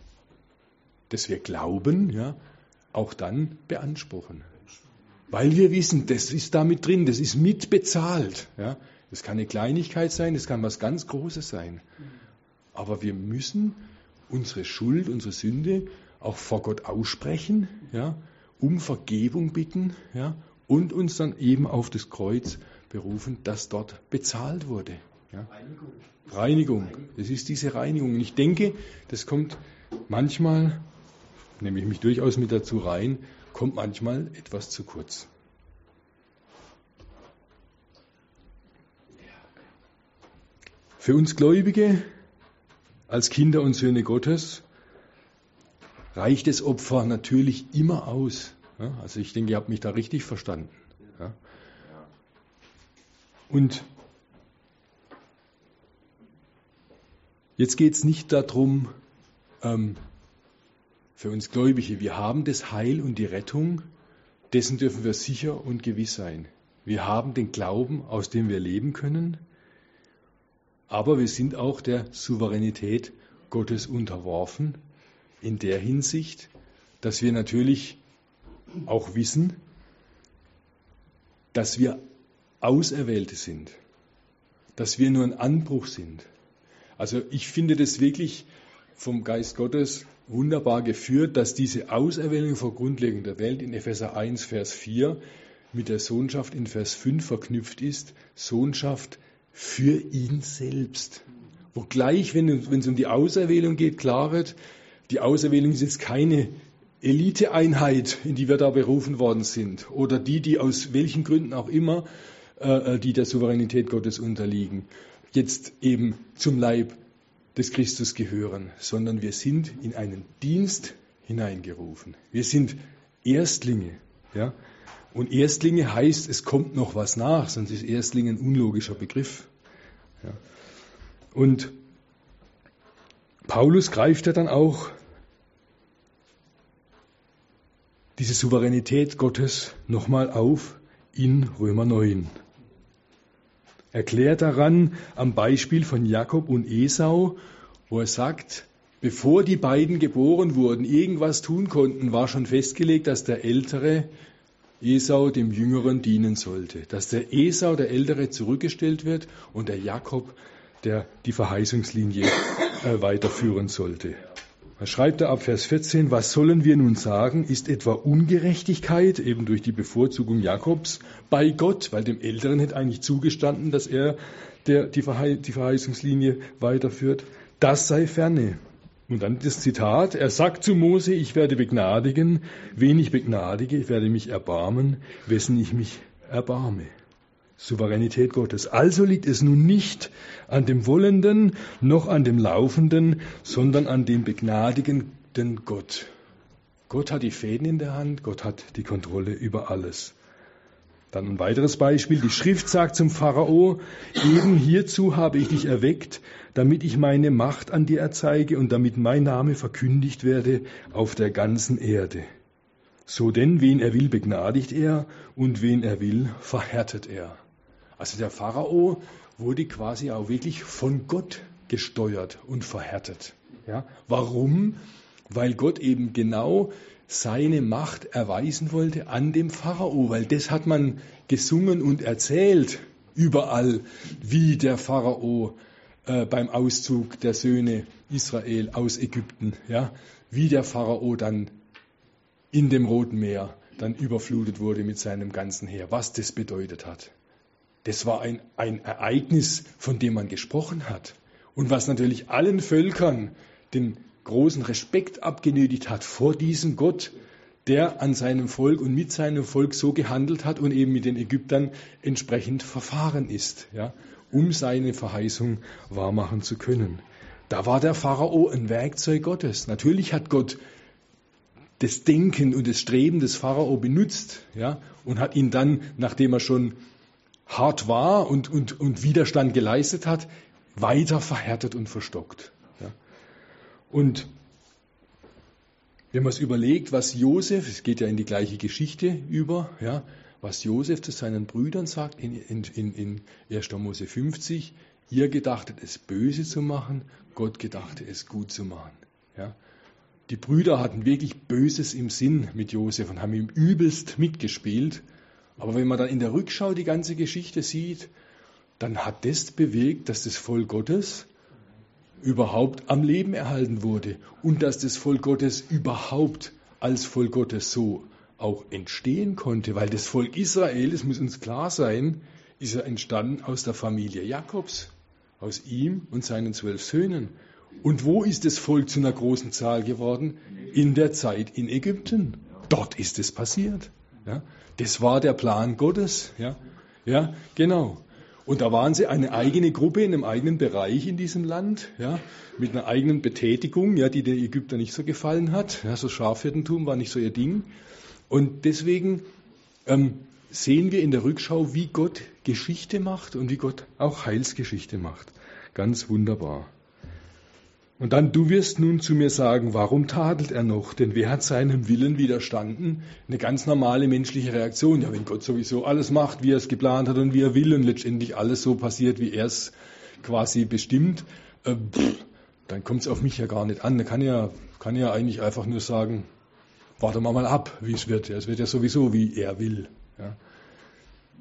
Speaker 1: das wir glauben, ja, auch dann beanspruchen. Weil wir wissen, das ist damit drin, das ist mitbezahlt. Ja. Das kann eine Kleinigkeit sein, das kann was ganz Großes sein. Aber wir müssen unsere Schuld, unsere Sünde auch vor Gott aussprechen, ja, um Vergebung bitten, ja, und uns dann eben auf das Kreuz berufen, das dort bezahlt wurde. Ja.
Speaker 2: Reinigung.
Speaker 1: Reinigung, das ist diese Reinigung. Und ich denke, das kommt manchmal, nehme ich mich durchaus mit dazu rein, kommt manchmal etwas zu kurz. Für uns Gläubige, als Kinder und Söhne Gottes, reicht das Opfer natürlich immer aus. Ja, also ich denke, ihr habt mich da richtig verstanden. Ja. Und jetzt geht es nicht darum, ähm, für uns Gläubige, wir haben das Heil und die Rettung, dessen dürfen wir sicher und gewiss sein. Wir haben den Glauben, aus dem wir leben können, aber wir sind auch der Souveränität Gottes unterworfen, in der Hinsicht, dass wir natürlich auch wissen, dass wir Auserwählte sind, dass wir nur ein Anbruch sind. Also ich finde das wirklich vom Geist Gottes wunderbar geführt, dass diese Auserwählung vor Grundlegung der Welt in Epheser eins, Vers vier mit der Sohnschaft in Vers fünf verknüpft ist. Sohnschaft für ihn selbst. Wo gleich, wenn, wenn es um die Auserwählung geht, klar wird, die Auserwählung ist jetzt keine Eliteeinheit, in die wir da berufen worden sind, oder die, die aus welchen Gründen auch immer, äh, die der Souveränität Gottes unterliegen, jetzt eben zum Leib des Christus gehören, sondern wir sind in einen Dienst hineingerufen. Wir sind Erstlinge. Ja? Und Erstlinge heißt, es kommt noch was nach, sonst ist Erstling ein unlogischer Begriff. Ja? Und Paulus greift ja dann auch diese Souveränität Gottes nochmal auf in Römer neun. Erklärt daran am Beispiel von Jakob und Esau, wo er sagt, bevor die beiden geboren wurden, irgendwas tun konnten, war schon festgelegt, dass der Ältere Esau dem Jüngeren dienen sollte. Dass der Esau, der Ältere, zurückgestellt wird und der Jakob, der die Verheißungslinie äh, weiterführen sollte. Da schreibt er ab Vers vierzehn, was sollen wir nun sagen? Ist etwa Ungerechtigkeit, eben durch die Bevorzugung Jakobs, bei Gott? Weil dem Älteren hätte eigentlich zugestanden, dass er der, die, Verhei- die Verheißungslinie weiterführt. Das sei ferne. Und dann das Zitat, er sagt zu Mose, ich werde begnadigen, wen ich begnadige, ich werde mich erbarmen, wessen ich mich erbarme. Souveränität Gottes. Also liegt es nun nicht an dem Wollenden, noch an dem Laufenden, sondern an dem begnadigenden Gott. Gott hat die Fäden in der Hand, Gott hat die Kontrolle über alles. Dann ein weiteres Beispiel. Die Schrift sagt zum Pharao, eben hierzu habe ich dich erweckt, damit ich meine Macht an dir erzeige und damit mein Name verkündigt werde auf der ganzen Erde. So denn, wen er will, begnadigt er und wen er will, verhärtet er. Also der Pharao wurde quasi auch wirklich von Gott gesteuert und verhärtet. Ja? Warum? Weil Gott eben genau seine Macht erweisen wollte an dem Pharao, weil das hat man gesungen und erzählt überall, wie der Pharao äh, beim Auszug der Söhne Israel aus Ägypten, ja, wie der Pharao dann in dem Roten Meer dann überflutet wurde mit seinem ganzen Heer, was das bedeutet hat. Das war ein, ein Ereignis, von dem man gesprochen hat und was natürlich allen Völkern den großen Respekt abgenötigt hat vor diesem Gott, der an seinem Volk und mit seinem Volk so gehandelt hat und eben mit den Ägyptern entsprechend verfahren ist, ja, um seine Verheißung wahrmachen zu können. Da war der Pharao ein Werkzeug Gottes. Natürlich hat Gott das Denken und das Streben des Pharao benutzt, ja, und hat ihn dann, nachdem er schon hart war und, und, und Widerstand geleistet hat, weiter verhärtet und verstockt. Ja. Und wenn man es überlegt, was Josef, es geht ja in die gleiche Geschichte über, ja, was Josef zu seinen Brüdern sagt in, in, in, in erster Mose fünfzig, ihr gedachtet es böse zu machen, Gott gedachte es gut zu machen. Ja. Die Brüder hatten wirklich Böses im Sinn mit Josef und haben ihm übelst mitgespielt. Aber wenn man dann in der Rückschau die ganze Geschichte sieht, dann hat das bewegt, dass das Volk Gottes überhaupt am Leben erhalten wurde und dass das Volk Gottes überhaupt als Volk Gottes so auch entstehen konnte, weil das Volk Israel, das muss uns klar sein, ist ja entstanden aus der Familie Jakobs, aus ihm und seinen zwölf Söhnen. Und wo ist das Volk zu einer großen Zahl geworden? In der Zeit in Ägypten. Dort ist es passiert. Ja, das war der Plan Gottes. Ja, ja, genau. Und da waren sie eine eigene Gruppe in einem eigenen Bereich in diesem Land, ja, mit einer eigenen Betätigung, ja, die den Ägyptern nicht so gefallen hat. Ja, so Schafhirtentum war nicht so ihr Ding. Und deswegen ähm, sehen wir in der Rückschau, wie Gott Geschichte macht und wie Gott auch Heilsgeschichte macht. Ganz wunderbar. Und dann, du wirst nun zu mir sagen, warum tadelt er noch? Denn wer hat seinem Willen widerstanden? Eine ganz normale menschliche Reaktion. Ja, wenn Gott sowieso alles macht, wie er es geplant hat und wie er will und letztendlich alles so passiert, wie er es quasi bestimmt, äh, pff, dann kommt es auf mich ja gar nicht an. Da kann ja, kann ja eigentlich einfach nur sagen, warte mal mal ab, wie es wird. Ja, es wird ja sowieso, wie er will. Ja.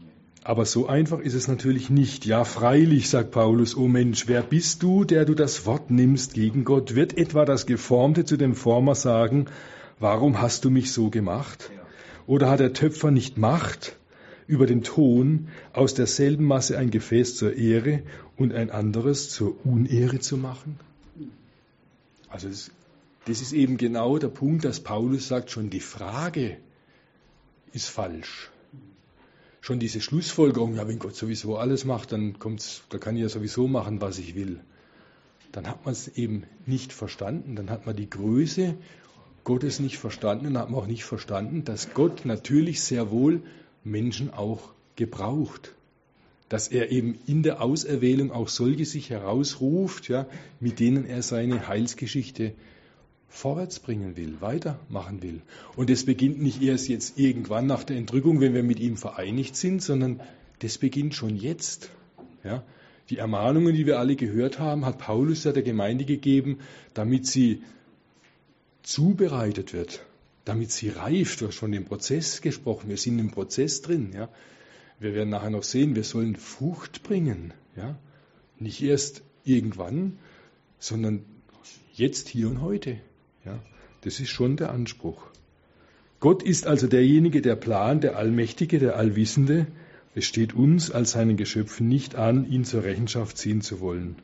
Speaker 1: Aber so einfach ist es natürlich nicht. Ja, freilich, sagt Paulus, o Mensch, wer bist du, der du das Wort nimmst gegen Gott? Wird etwa das Geformte zu dem Former sagen, warum hast du mich so gemacht? Oder hat der Töpfer nicht Macht über den Ton, aus derselben Masse ein Gefäß zur Ehre und ein anderes zur Unehre zu machen? Also das, das ist eben genau der Punkt, dass Paulus sagt, schon die Frage ist falsch. Schon diese Schlussfolgerung, ja, wenn Gott sowieso alles macht, dann kommt's, da kann ich ja sowieso machen, was ich will. Dann hat man es eben nicht verstanden. Dann hat man die Größe Gottes nicht verstanden und hat man auch nicht verstanden, dass Gott natürlich sehr wohl Menschen auch gebraucht. Dass er eben in der Auserwählung auch solche sich herausruft, ja, mit denen er seine Heilsgeschichte vorwärts bringen will, weitermachen will. Und das beginnt nicht erst jetzt irgendwann nach der Entrückung, wenn wir mit ihm vereinigt sind, sondern das beginnt schon jetzt. Ja. Die Ermahnungen, die wir alle gehört haben, hat Paulus ja der Gemeinde gegeben, damit sie zubereitet wird, damit sie reift. Du hast von dem Prozess gesprochen, wir sind im Prozess drin. Ja. Wir werden nachher noch sehen, wir sollen Frucht bringen. Ja. Nicht erst irgendwann, sondern jetzt, hier und heute. Ja, das ist schon der Anspruch. Gott ist also derjenige, der plant, der Allmächtige, der Allwissende. Es steht uns als seinen Geschöpfen nicht an, ihn zur Rechenschaft ziehen zu wollen.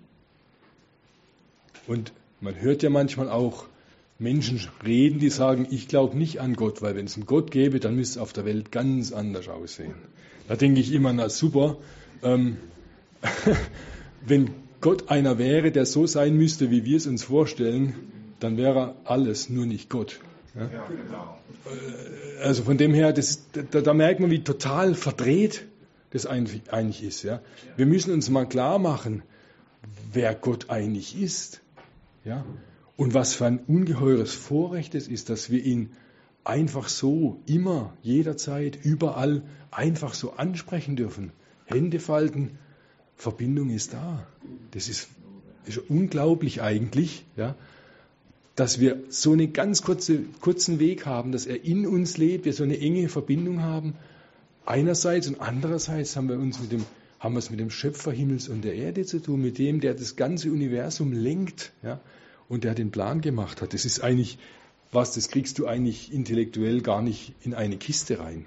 Speaker 1: Und man hört ja manchmal auch Menschen reden, die sagen, ich glaube nicht an Gott, weil wenn es einen Gott gäbe, dann müsste es auf der Welt ganz anders aussehen. Da denke ich immer, na super, ähm, wenn Gott einer wäre, der so sein müsste, wie wir es uns vorstellen, dann wäre alles nur nicht Gott. Ja? Ja, genau. Also von dem her, das, da, da merkt man, wie total verdreht das eigentlich, eigentlich ist. Ja? Wir müssen uns mal klar machen, wer Gott eigentlich ist. Ja? Und was für ein ungeheures Vorrecht es ist, dass wir ihn einfach so, immer, jederzeit, überall einfach so ansprechen dürfen. Hände falten, Verbindung ist da. Das ist, ist unglaublich eigentlich, ja, dass wir so einen ganz kurze, kurzen Weg haben, dass er in uns lebt, wir so eine enge Verbindung haben. Einerseits und andererseits haben wir uns mit dem, haben wir es mit dem Schöpfer Himmels und der Erde zu tun, mit dem, der das ganze Universum lenkt, ja, und der den Plan gemacht hat. Das ist eigentlich was, das kriegst du eigentlich intellektuell gar nicht in eine Kiste rein.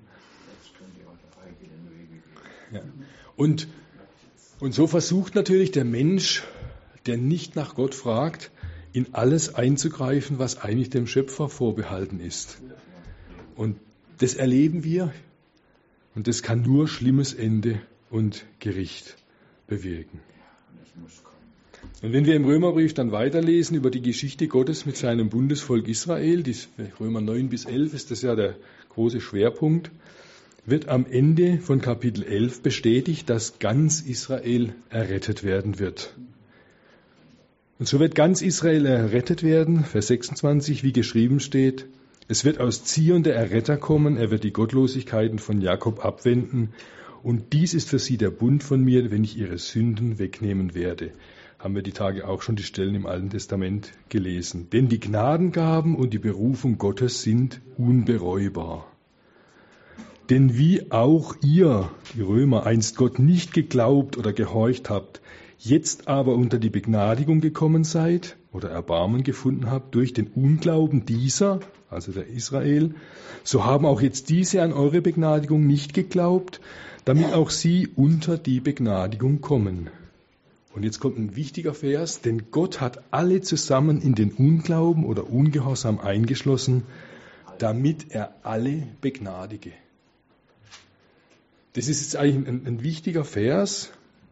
Speaker 1: Ja. Ja. Und Und so versucht natürlich der Mensch, der nicht nach Gott fragt, in alles einzugreifen, was eigentlich dem Schöpfer vorbehalten ist. Und das erleben wir und das kann nur schlimmes Ende und Gericht bewirken. Und wenn wir im Römerbrief dann weiterlesen über die Geschichte Gottes mit seinem Bundesvolk Israel, die Römer neun bis elf ist das ja der große Schwerpunkt, wird am Ende von Kapitel elf bestätigt, dass ganz Israel errettet werden wird. Und so wird ganz Israel errettet werden, Vers sechsundzwanzig, wie geschrieben steht, es wird aus Zion der Erretter kommen, er wird die Gottlosigkeiten von Jakob abwenden und dies ist für sie der Bund von mir, wenn ich ihre Sünden wegnehmen werde. Haben wir die Tage auch schon die Stellen im Alten Testament gelesen. Denn die Gnadengaben und die Berufung Gottes sind unbereubar. Denn wie auch ihr, die Römer, einst Gott nicht geglaubt oder gehorcht habt, jetzt aber unter die Begnadigung gekommen seid oder Erbarmen gefunden habt durch den Unglauben dieser, also der Israel, so haben auch jetzt diese an eure Begnadigung nicht geglaubt, damit auch sie unter die Begnadigung kommen. Und jetzt kommt ein wichtiger Vers, denn Gott hat alle zusammen in den Unglauben oder Ungehorsam eingeschlossen, damit er alle begnadige. Das ist jetzt eigentlich ein, ein wichtiger Vers,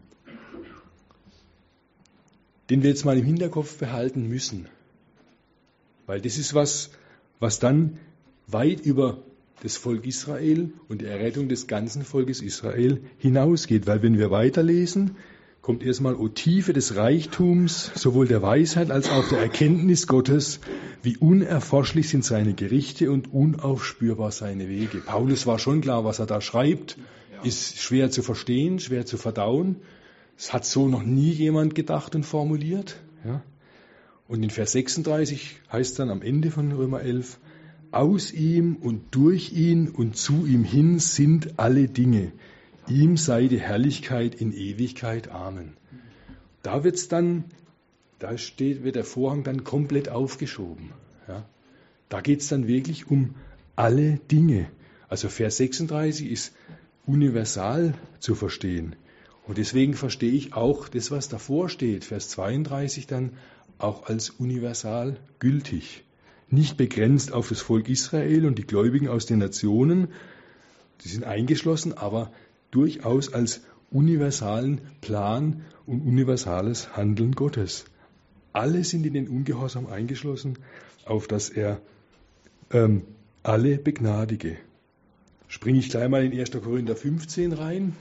Speaker 1: den wir jetzt mal im Hinterkopf behalten müssen. Weil das ist was, was dann weit über das Volk Israel und die Errettung des ganzen Volkes Israel hinausgeht. Weil wenn wir weiterlesen, kommt erstmal, o Tiefe des Reichtums, sowohl der Weisheit als auch der Erkenntnis Gottes, wie unerforschlich sind seine Gerichte und unaufspürbar seine Wege. Paulus war schon klar, was er da schreibt, ist schwer zu verstehen, schwer zu verdauen. Es hat so noch nie jemand gedacht und formuliert. Ja. Und in Vers sechsunddreißig heißt dann am Ende von Römer elf, aus ihm und durch ihn und zu ihm hin sind alle Dinge. ihm sei die Herrlichkeit in Ewigkeit. Amen. Da wird's dann, da steht, wird der Vorhang dann komplett aufgeschoben. Ja. Da geht es dann wirklich um alle Dinge. Also Vers sechsunddreißig ist universal zu verstehen. Und deswegen verstehe ich auch das, was davor steht, Vers zweiunddreißig dann, auch als universal gültig. Nicht begrenzt auf das Volk Israel und die Gläubigen aus den Nationen, die sind eingeschlossen, aber durchaus als universalen Plan und universales Handeln Gottes. Alle sind in den Ungehorsam eingeschlossen, auf dass er ähm, alle begnadige. Springe ich gleich mal in erster Korinther fünfzehn rein,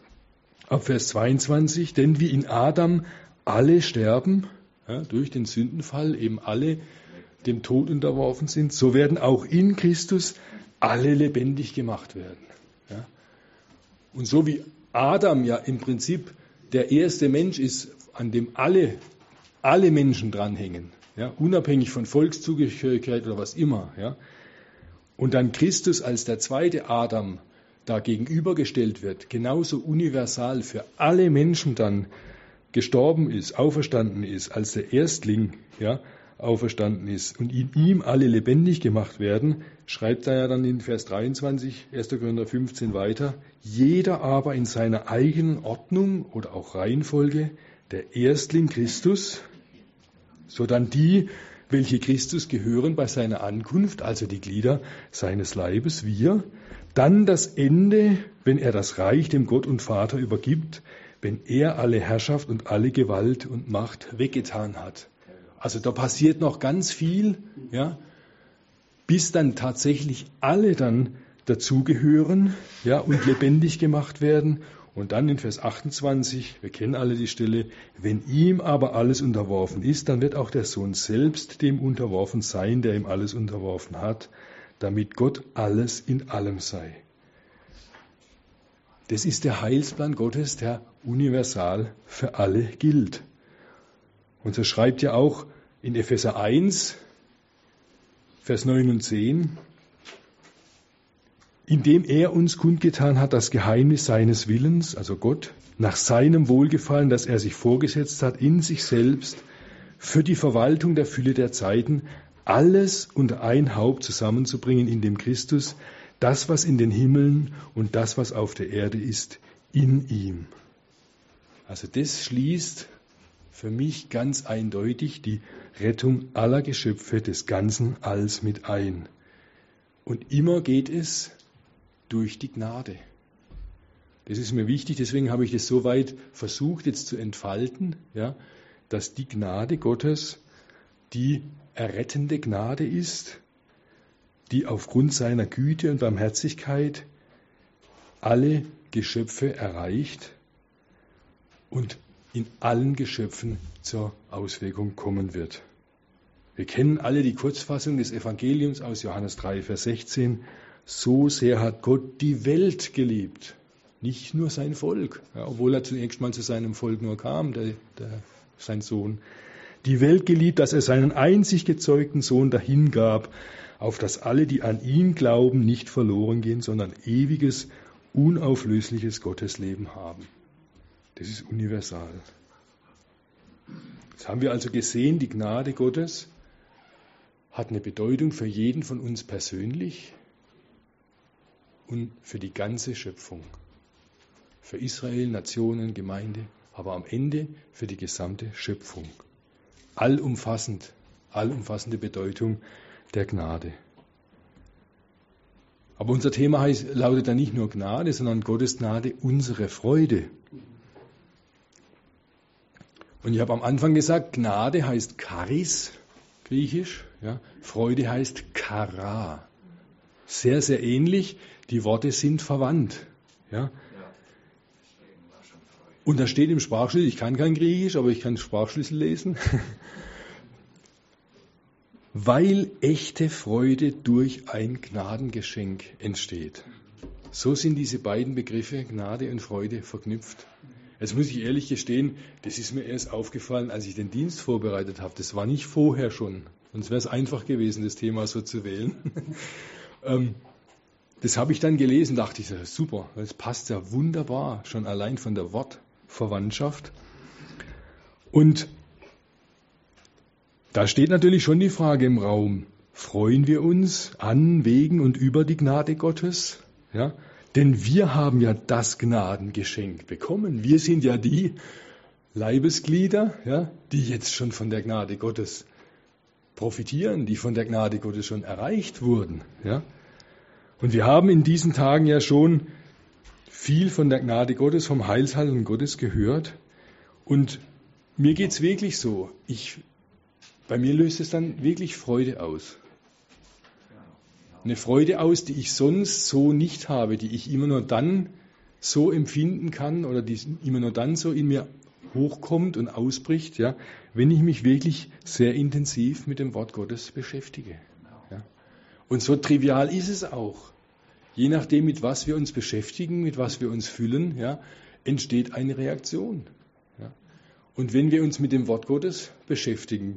Speaker 1: ab Vers zweiundzwanzig, denn wie in Adam alle sterben, ja, durch den Sündenfall eben alle dem Tod unterworfen sind, so werden auch in Christus alle lebendig gemacht werden. Ja. Und so wie Adam ja im Prinzip der erste Mensch ist, an dem alle, alle Menschen dranhängen, ja, unabhängig von Volkszugehörigkeit oder was immer, ja, und dann Christus als der zweite Adam da gegenübergestellt wird, genauso universal für alle Menschen dann gestorben ist, auferstanden ist, als der Erstling, ja, auferstanden ist und in ihm alle lebendig gemacht werden, schreibt er ja dann in Vers dreiundzwanzig, erster Korinther fünfzehn weiter, jeder aber in seiner eigenen Ordnung oder auch Reihenfolge, der Erstling Christus, so dann die, welche Christus gehören bei seiner Ankunft, also die Glieder seines Leibes, wir, dann das Ende, wenn er das Reich dem Gott und Vater übergibt, wenn er alle Herrschaft und alle Gewalt und Macht weggetan hat. Also da passiert noch ganz viel, ja, bis dann tatsächlich alle dann dazugehören, ja, und lebendig gemacht werden. Und dann in Vers achtundzwanzig, wir kennen alle die Stelle, wenn ihm aber alles unterworfen ist, dann wird auch der Sohn selbst dem unterworfen sein, der ihm alles unterworfen hat, damit Gott alles in allem sei. Das ist der Heilsplan Gottes, der universal für alle gilt. Und so schreibt ja auch in Epheser eins, Vers neun und zehn, indem er uns kundgetan hat das Geheimnis seines Willens, also Gott, nach seinem Wohlgefallen, das er sich vorgesetzt hat, in sich selbst, für die Verwaltung der Fülle der Zeiten, alles unter ein Haupt zusammenzubringen in dem Christus, das, was in den Himmeln und das, was auf der Erde ist, in ihm. Also das schließt für mich ganz eindeutig die Rettung aller Geschöpfe des ganzen Alls mit ein. Und immer geht es durch die Gnade. Das ist mir wichtig, deswegen habe ich das so weit versucht jetzt zu entfalten, ja, dass die Gnade Gottes die errettende Gnade ist, die aufgrund seiner Güte und Barmherzigkeit alle Geschöpfe erreicht und in allen Geschöpfen zur Auswirkung kommen wird. Wir kennen alle die Kurzfassung des Evangeliums aus Johannes drei, Vers sechzehn. So sehr hat Gott die Welt geliebt, nicht nur sein Volk, ja, obwohl er zunächst mal zu seinem Volk nur kam, der, der, sein Sohn. Die Welt geliebt, dass er seinen einzig gezeugten Sohn dahingab, auf dass alle, die an ihn glauben, nicht verloren gehen, sondern ewiges, unauflösliches Gottesleben haben. Das ist universal. Das haben wir also gesehen, die Gnade Gottes hat eine Bedeutung für jeden von uns persönlich und für die ganze Schöpfung. Für Israel, Nationen, Gemeinde, aber am Ende für die gesamte Schöpfung. Allumfassend, allumfassende Bedeutung der Gnade. Aber unser Thema heißt, lautet da nicht nur Gnade, sondern Gottes Gnade, unsere Freude. Und ich habe am Anfang gesagt, Gnade heißt Charis, griechisch, ja, Freude heißt Chara. Sehr, sehr ähnlich, die Worte sind verwandt. Ja. Und da steht im Sprachschlüssel, ich kann kein Griechisch, aber ich kann Sprachschlüssel lesen, weil echte Freude durch ein Gnadengeschenk entsteht. So sind diese beiden Begriffe, Gnade und Freude, verknüpft. Jetzt muss ich ehrlich gestehen, das ist mir erst aufgefallen, als ich den Dienst vorbereitet habe. Das war nicht vorher schon. Sonst wäre es einfach gewesen, das Thema so zu wählen. ähm, das habe ich dann gelesen, dachte ich, das ist super, das passt ja wunderbar, schon allein von der Wortverwandtschaft. Und da steht natürlich schon die Frage im Raum, freuen wir uns an, wegen und über die Gnade Gottes? Ja? Denn wir haben ja das Gnadengeschenk bekommen. Wir sind ja die Leibesglieder, ja, die jetzt schon von der Gnade Gottes profitieren, die von der Gnade Gottes schon erreicht wurden. Ja? Und wir haben in diesen Tagen ja schon viel von der Gnade Gottes, vom Heilshandeln Gottes gehört. Und mir geht es wirklich so, ich, bei mir löst es dann wirklich Freude aus. Eine Freude aus, die ich sonst so nicht habe, die ich immer nur dann so empfinden kann oder die immer nur dann so in mir hochkommt und ausbricht, ja, wenn ich mich wirklich sehr intensiv mit dem Wort Gottes beschäftige. Ja. Und so trivial ist es auch. Je nachdem, mit was wir uns beschäftigen, mit was wir uns füllen, ja, entsteht eine Reaktion. Ja. Und wenn wir uns mit dem Wort Gottes beschäftigen,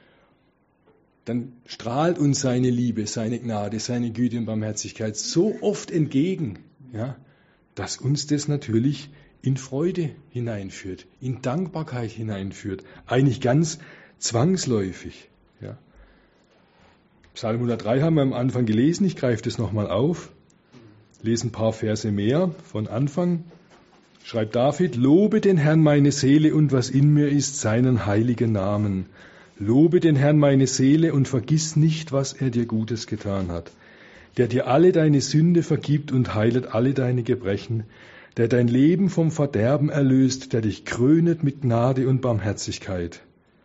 Speaker 1: dann strahlt uns seine Liebe, seine Gnade, seine Güte und Barmherzigkeit so oft entgegen, ja, dass uns das natürlich in Freude hineinführt, in Dankbarkeit hineinführt, eigentlich ganz zwangsläufig. Ja. Psalm hundertdrei haben wir am Anfang gelesen, ich greife das nochmal auf, lese ein paar Verse mehr von Anfang. Schreibt David, lobe den Herrn meine Seele und was in mir ist, seinen heiligen Namen. Lobe den Herrn meine Seele und vergiss nicht, was er dir Gutes getan hat, der dir alle deine Sünde vergibt und heilet alle deine Gebrechen, der dein Leben vom Verderben erlöst, der dich krönet mit Gnade und Barmherzigkeit.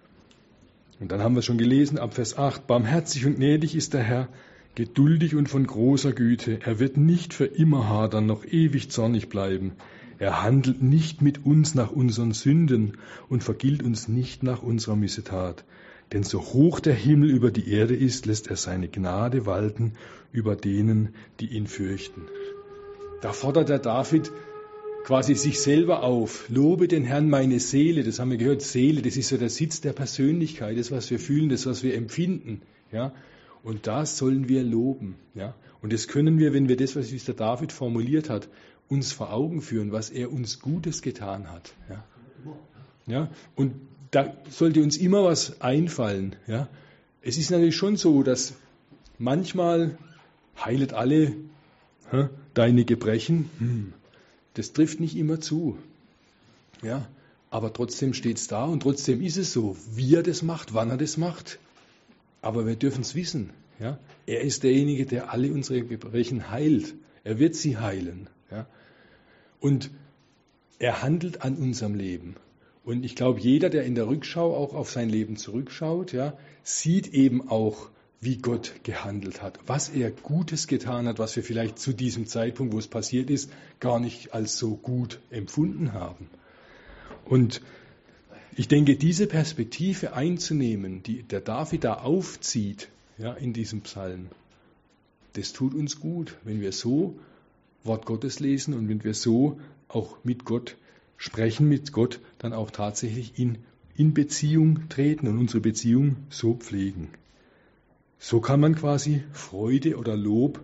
Speaker 1: Und dann haben wir schon gelesen ab Vers acht, barmherzig und gnädig ist der Herr, geduldig und von großer Güte. Er wird nicht für immer hadern, noch ewig zornig bleiben. Er handelt nicht mit uns nach unseren Sünden und vergilt uns nicht nach unserer Missetat. Denn so hoch der Himmel über die Erde ist, lässt er seine Gnade walten über denen, die ihn fürchten. Da fordert der David quasi sich selber auf. Lobe den Herrn meine Seele. Das haben wir gehört. Seele, das ist so der Sitz der Persönlichkeit, das, was wir fühlen, das, was wir empfinden. Ja? Und das sollen wir loben. Ja? Und das können wir, wenn wir das, was der David formuliert hat, uns vor Augen führen, was er uns Gutes getan hat. Ja? Ja? Und da sollte uns immer was einfallen. Ja? Es ist natürlich schon so, dass manchmal heilet alle hä, deine Gebrechen. Hm. Das trifft nicht immer zu. Ja? Aber trotzdem steht es da und trotzdem ist es so, wie er das macht, wann er das macht. Aber wir dürfen es wissen. Ja? Er ist derjenige, der alle unsere Gebrechen heilt. Er wird sie heilen. Ja? Und er handelt an unserem Leben. Und ich glaube, jeder, der in der Rückschau auch auf sein Leben zurückschaut, ja, sieht eben auch, wie Gott gehandelt hat, was er Gutes getan hat, was wir vielleicht zu diesem Zeitpunkt, wo es passiert ist, gar nicht als so gut empfunden haben. Und ich denke, diese Perspektive einzunehmen, die der David da aufzieht, ja, in diesem Psalm, das tut uns gut, wenn wir so Wort Gottes lesen und wenn wir so auch mit Gott sprechen, mit Gott dann auch tatsächlich in, in Beziehung treten und unsere Beziehung so pflegen. So kann man quasi Freude oder Lob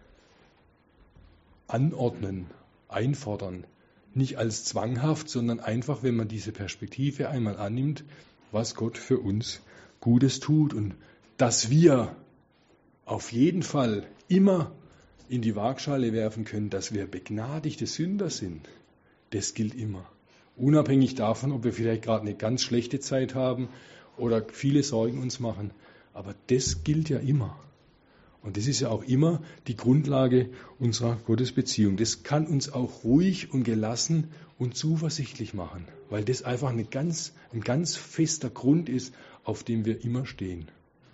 Speaker 1: anordnen, einfordern. Nicht als zwanghaft, sondern einfach, wenn man diese Perspektive einmal annimmt, was Gott für uns Gutes tut und dass wir auf jeden Fall immer in die Waagschale werfen können, dass wir begnadigte Sünder sind. Das gilt immer. Unabhängig davon, ob wir vielleicht gerade eine ganz schlechte Zeit haben oder viele Sorgen uns machen. Aber das gilt ja immer. Und das ist ja auch immer die Grundlage unserer Gottesbeziehung. Das kann uns auch ruhig und gelassen und zuversichtlich machen, weil das einfach eine ganz, ein ganz fester Grund ist, auf dem wir immer stehen.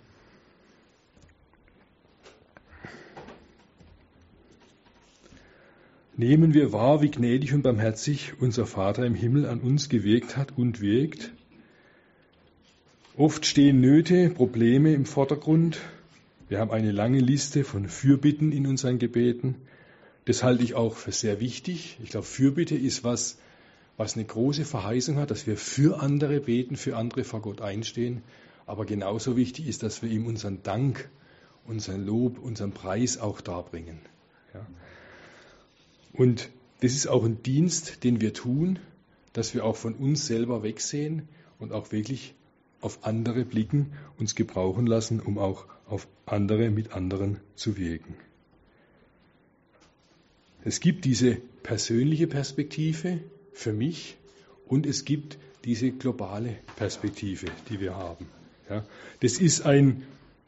Speaker 1: Nehmen wir wahr, wie gnädig und barmherzig unser Vater im Himmel an uns gewirkt hat und wirkt. Oft stehen Nöte, Probleme im Vordergrund. Wir haben eine lange Liste von Fürbitten in unseren Gebeten. Das halte ich auch für sehr wichtig. Ich glaube, Fürbitte ist was, was eine große Verheißung hat, dass wir für andere beten, für andere vor Gott einstehen. Aber genauso wichtig ist, dass wir ihm unseren Dank, unseren Lob, unseren Preis auch darbringen. Ja. Und das ist auch ein Dienst, den wir tun, dass wir auch von uns selber wegsehen und auch wirklich auf andere blicken, uns gebrauchen lassen, um auch auf andere mit anderen zu wirken. Es gibt diese persönliche Perspektive für mich und es gibt diese globale Perspektive, die wir haben. Ja, das ist ein,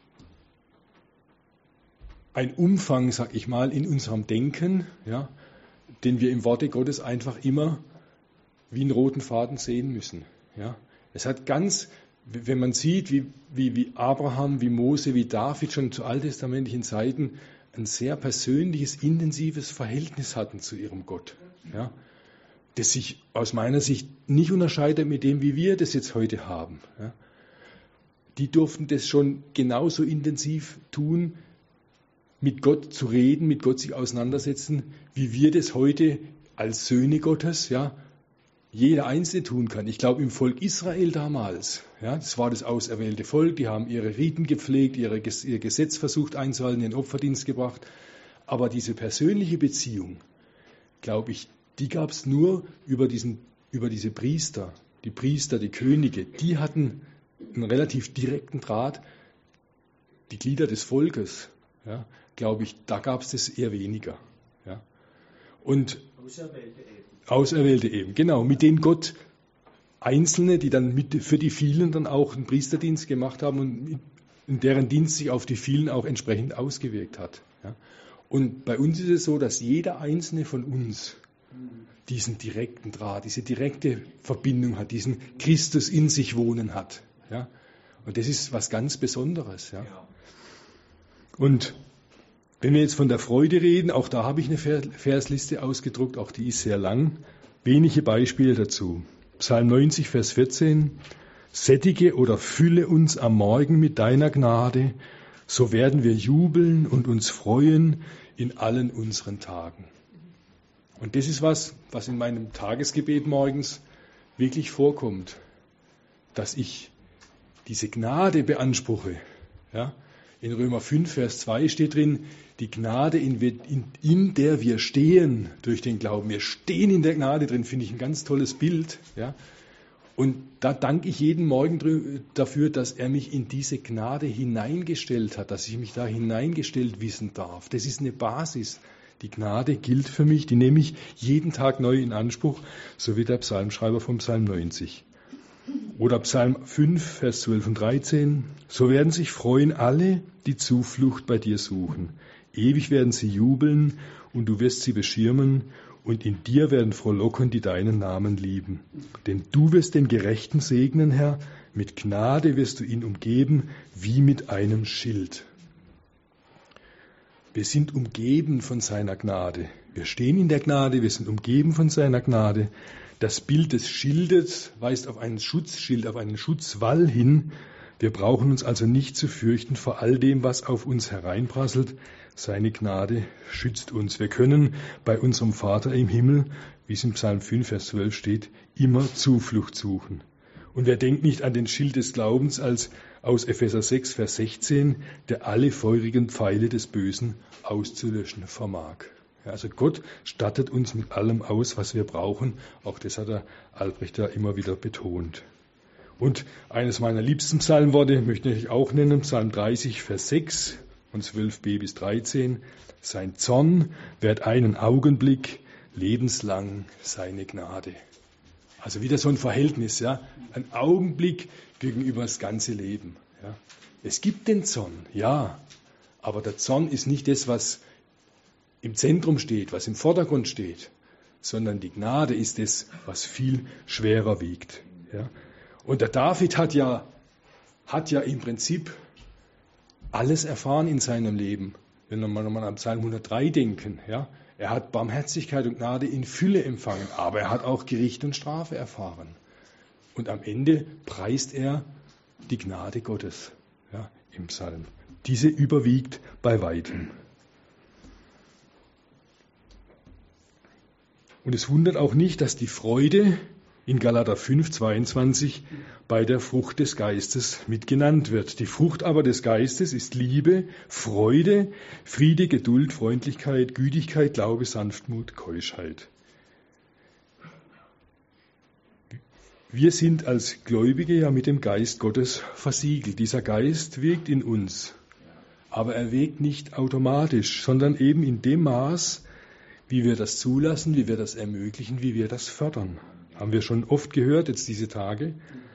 Speaker 1: ein Umfang, sag ich mal, in unserem Denken, ja, den wir im Worte Gottes einfach immer wie einen roten Faden sehen müssen. Ja. Es hat ganz, wenn man sieht, wie, wie, wie Abraham, wie Mose, wie David schon zu alttestamentlichen Zeiten ein sehr persönliches, intensives Verhältnis hatten zu ihrem Gott. Ja, das sich aus meiner Sicht nicht unterscheidet mit dem, wie wir das jetzt heute haben. Ja. Die durften das schon genauso intensiv tun, mit Gott zu reden, mit Gott sich auseinandersetzen, wie wir das heute als Söhne Gottes, ja, jeder Einzelne tun kann. Ich glaube, im Volk Israel damals, ja, das war das auserwählte Volk, die haben ihre Riten gepflegt, ihre, ihr Gesetz versucht einzuhalten, ihren Opferdienst gebracht. Aber diese persönliche Beziehung, glaube ich, die gab es nur über, diesen, über diese Priester, die Priester, die Könige. Die hatten einen relativ direkten Draht, die Glieder des Volkes, ja, glaube ich, da gab es das eher weniger. Ja. Und Auserwählte eben. Auserwählte eben, genau, mit denen Gott Einzelne, die dann mit, für die vielen dann auch einen Priesterdienst gemacht haben und in deren Dienst sich auf die vielen auch entsprechend ausgewirkt hat. Ja. Und bei uns ist es so, dass jeder Einzelne von uns diesen direkten Draht, diese direkte Verbindung hat, diesen Christus in sich wohnen hat. Ja. Und das ist was ganz Besonderes. Ja. Und wenn wir jetzt von der Freude reden, auch da habe ich eine Versliste ausgedruckt, auch die ist sehr lang. Wenige Beispiele dazu. Psalm neunzig, Vers vierzehn. Sättige oder fülle uns am Morgen mit deiner Gnade, so werden wir jubeln und uns freuen in allen unseren Tagen. Und das ist was, was in meinem Tagesgebet morgens wirklich vorkommt, dass ich diese Gnade beanspruche. Ja? In Römer fünf, Vers zwei steht drin, die Gnade, in, in, in der wir stehen durch den Glauben. Wir stehen in der Gnade drin, finde ich ein ganz tolles Bild. Ja? Und da danke ich jeden Morgen dafür, dass er mich in diese Gnade hineingestellt hat, dass ich mich da hineingestellt wissen darf. Das ist eine Basis. Die Gnade gilt für mich, die nehme ich jeden Tag neu in Anspruch, so wie der Psalmschreiber vom Psalm neunzig. Oder Psalm fünf, Vers zwölf und dreizehn. So werden sich freuen alle, die Zuflucht bei dir suchen. Ewig werden sie jubeln und du wirst sie beschirmen und in dir werden frohlocken, die deinen Namen lieben. Denn du wirst den Gerechten segnen, Herr. Mit Gnade wirst du ihn umgeben wie mit einem Schild. Wir sind umgeben von seiner Gnade. Wir stehen in der Gnade, wir sind umgeben von seiner Gnade. Das Bild des Schildes weist auf einen Schutzschild, auf einen Schutzwall hin. Wir brauchen uns also nicht zu fürchten vor all dem, was auf uns hereinprasselt. Seine Gnade schützt uns. Wir können bei unserem Vater im Himmel, wie es im Psalm fünf, Vers zwölf steht, immer Zuflucht suchen. Und wer denkt nicht an den Schild des Glaubens als aus Epheser sechs, Vers sechzehn, der alle feurigen Pfeile des Bösen auszulöschen vermag. Ja, also Gott stattet uns mit allem aus, was wir brauchen. Auch das hat der Albrecht ja immer wieder betont. Und eines meiner liebsten Psalmworte möchte ich auch nennen, Psalm dreißig, Vers sechs und zwölf b bis dreizehn. Sein Zorn währt einen Augenblick, lebenslang seine Gnade. Also wieder so ein Verhältnis, ja, ein Augenblick gegenüber das ganze Leben. Ja. Es gibt den Zorn, ja, aber der Zorn ist nicht das, was im Zentrum steht, was im Vordergrund steht, sondern die Gnade ist das, was viel schwerer wiegt. Ja. Und der David hat ja, hat ja im Prinzip alles erfahren in seinem Leben. Wenn wir mal an Psalm hundertdrei denken, ja, er hat Barmherzigkeit und Gnade in Fülle empfangen, aber er hat auch Gericht und Strafe erfahren. Und am Ende preist er die Gnade Gottes, ja, im Psalm. Diese überwiegt bei weitem. Und es wundert auch nicht, dass die Freude in Galater fünf, zweiundzwanzig bei der Frucht des Geistes mit genannt wird. Die Frucht aber des Geistes ist Liebe, Freude, Friede, Geduld, Freundlichkeit, Gütigkeit, Glaube, Sanftmut, Keuschheit. Wir sind als Gläubige ja mit dem Geist Gottes versiegelt. Dieser Geist wirkt in uns, aber er wirkt nicht automatisch, sondern eben in dem Maß, wie wir das zulassen, wie wir das ermöglichen, wie wir das fördern. Haben wir schon oft gehört jetzt diese Tage.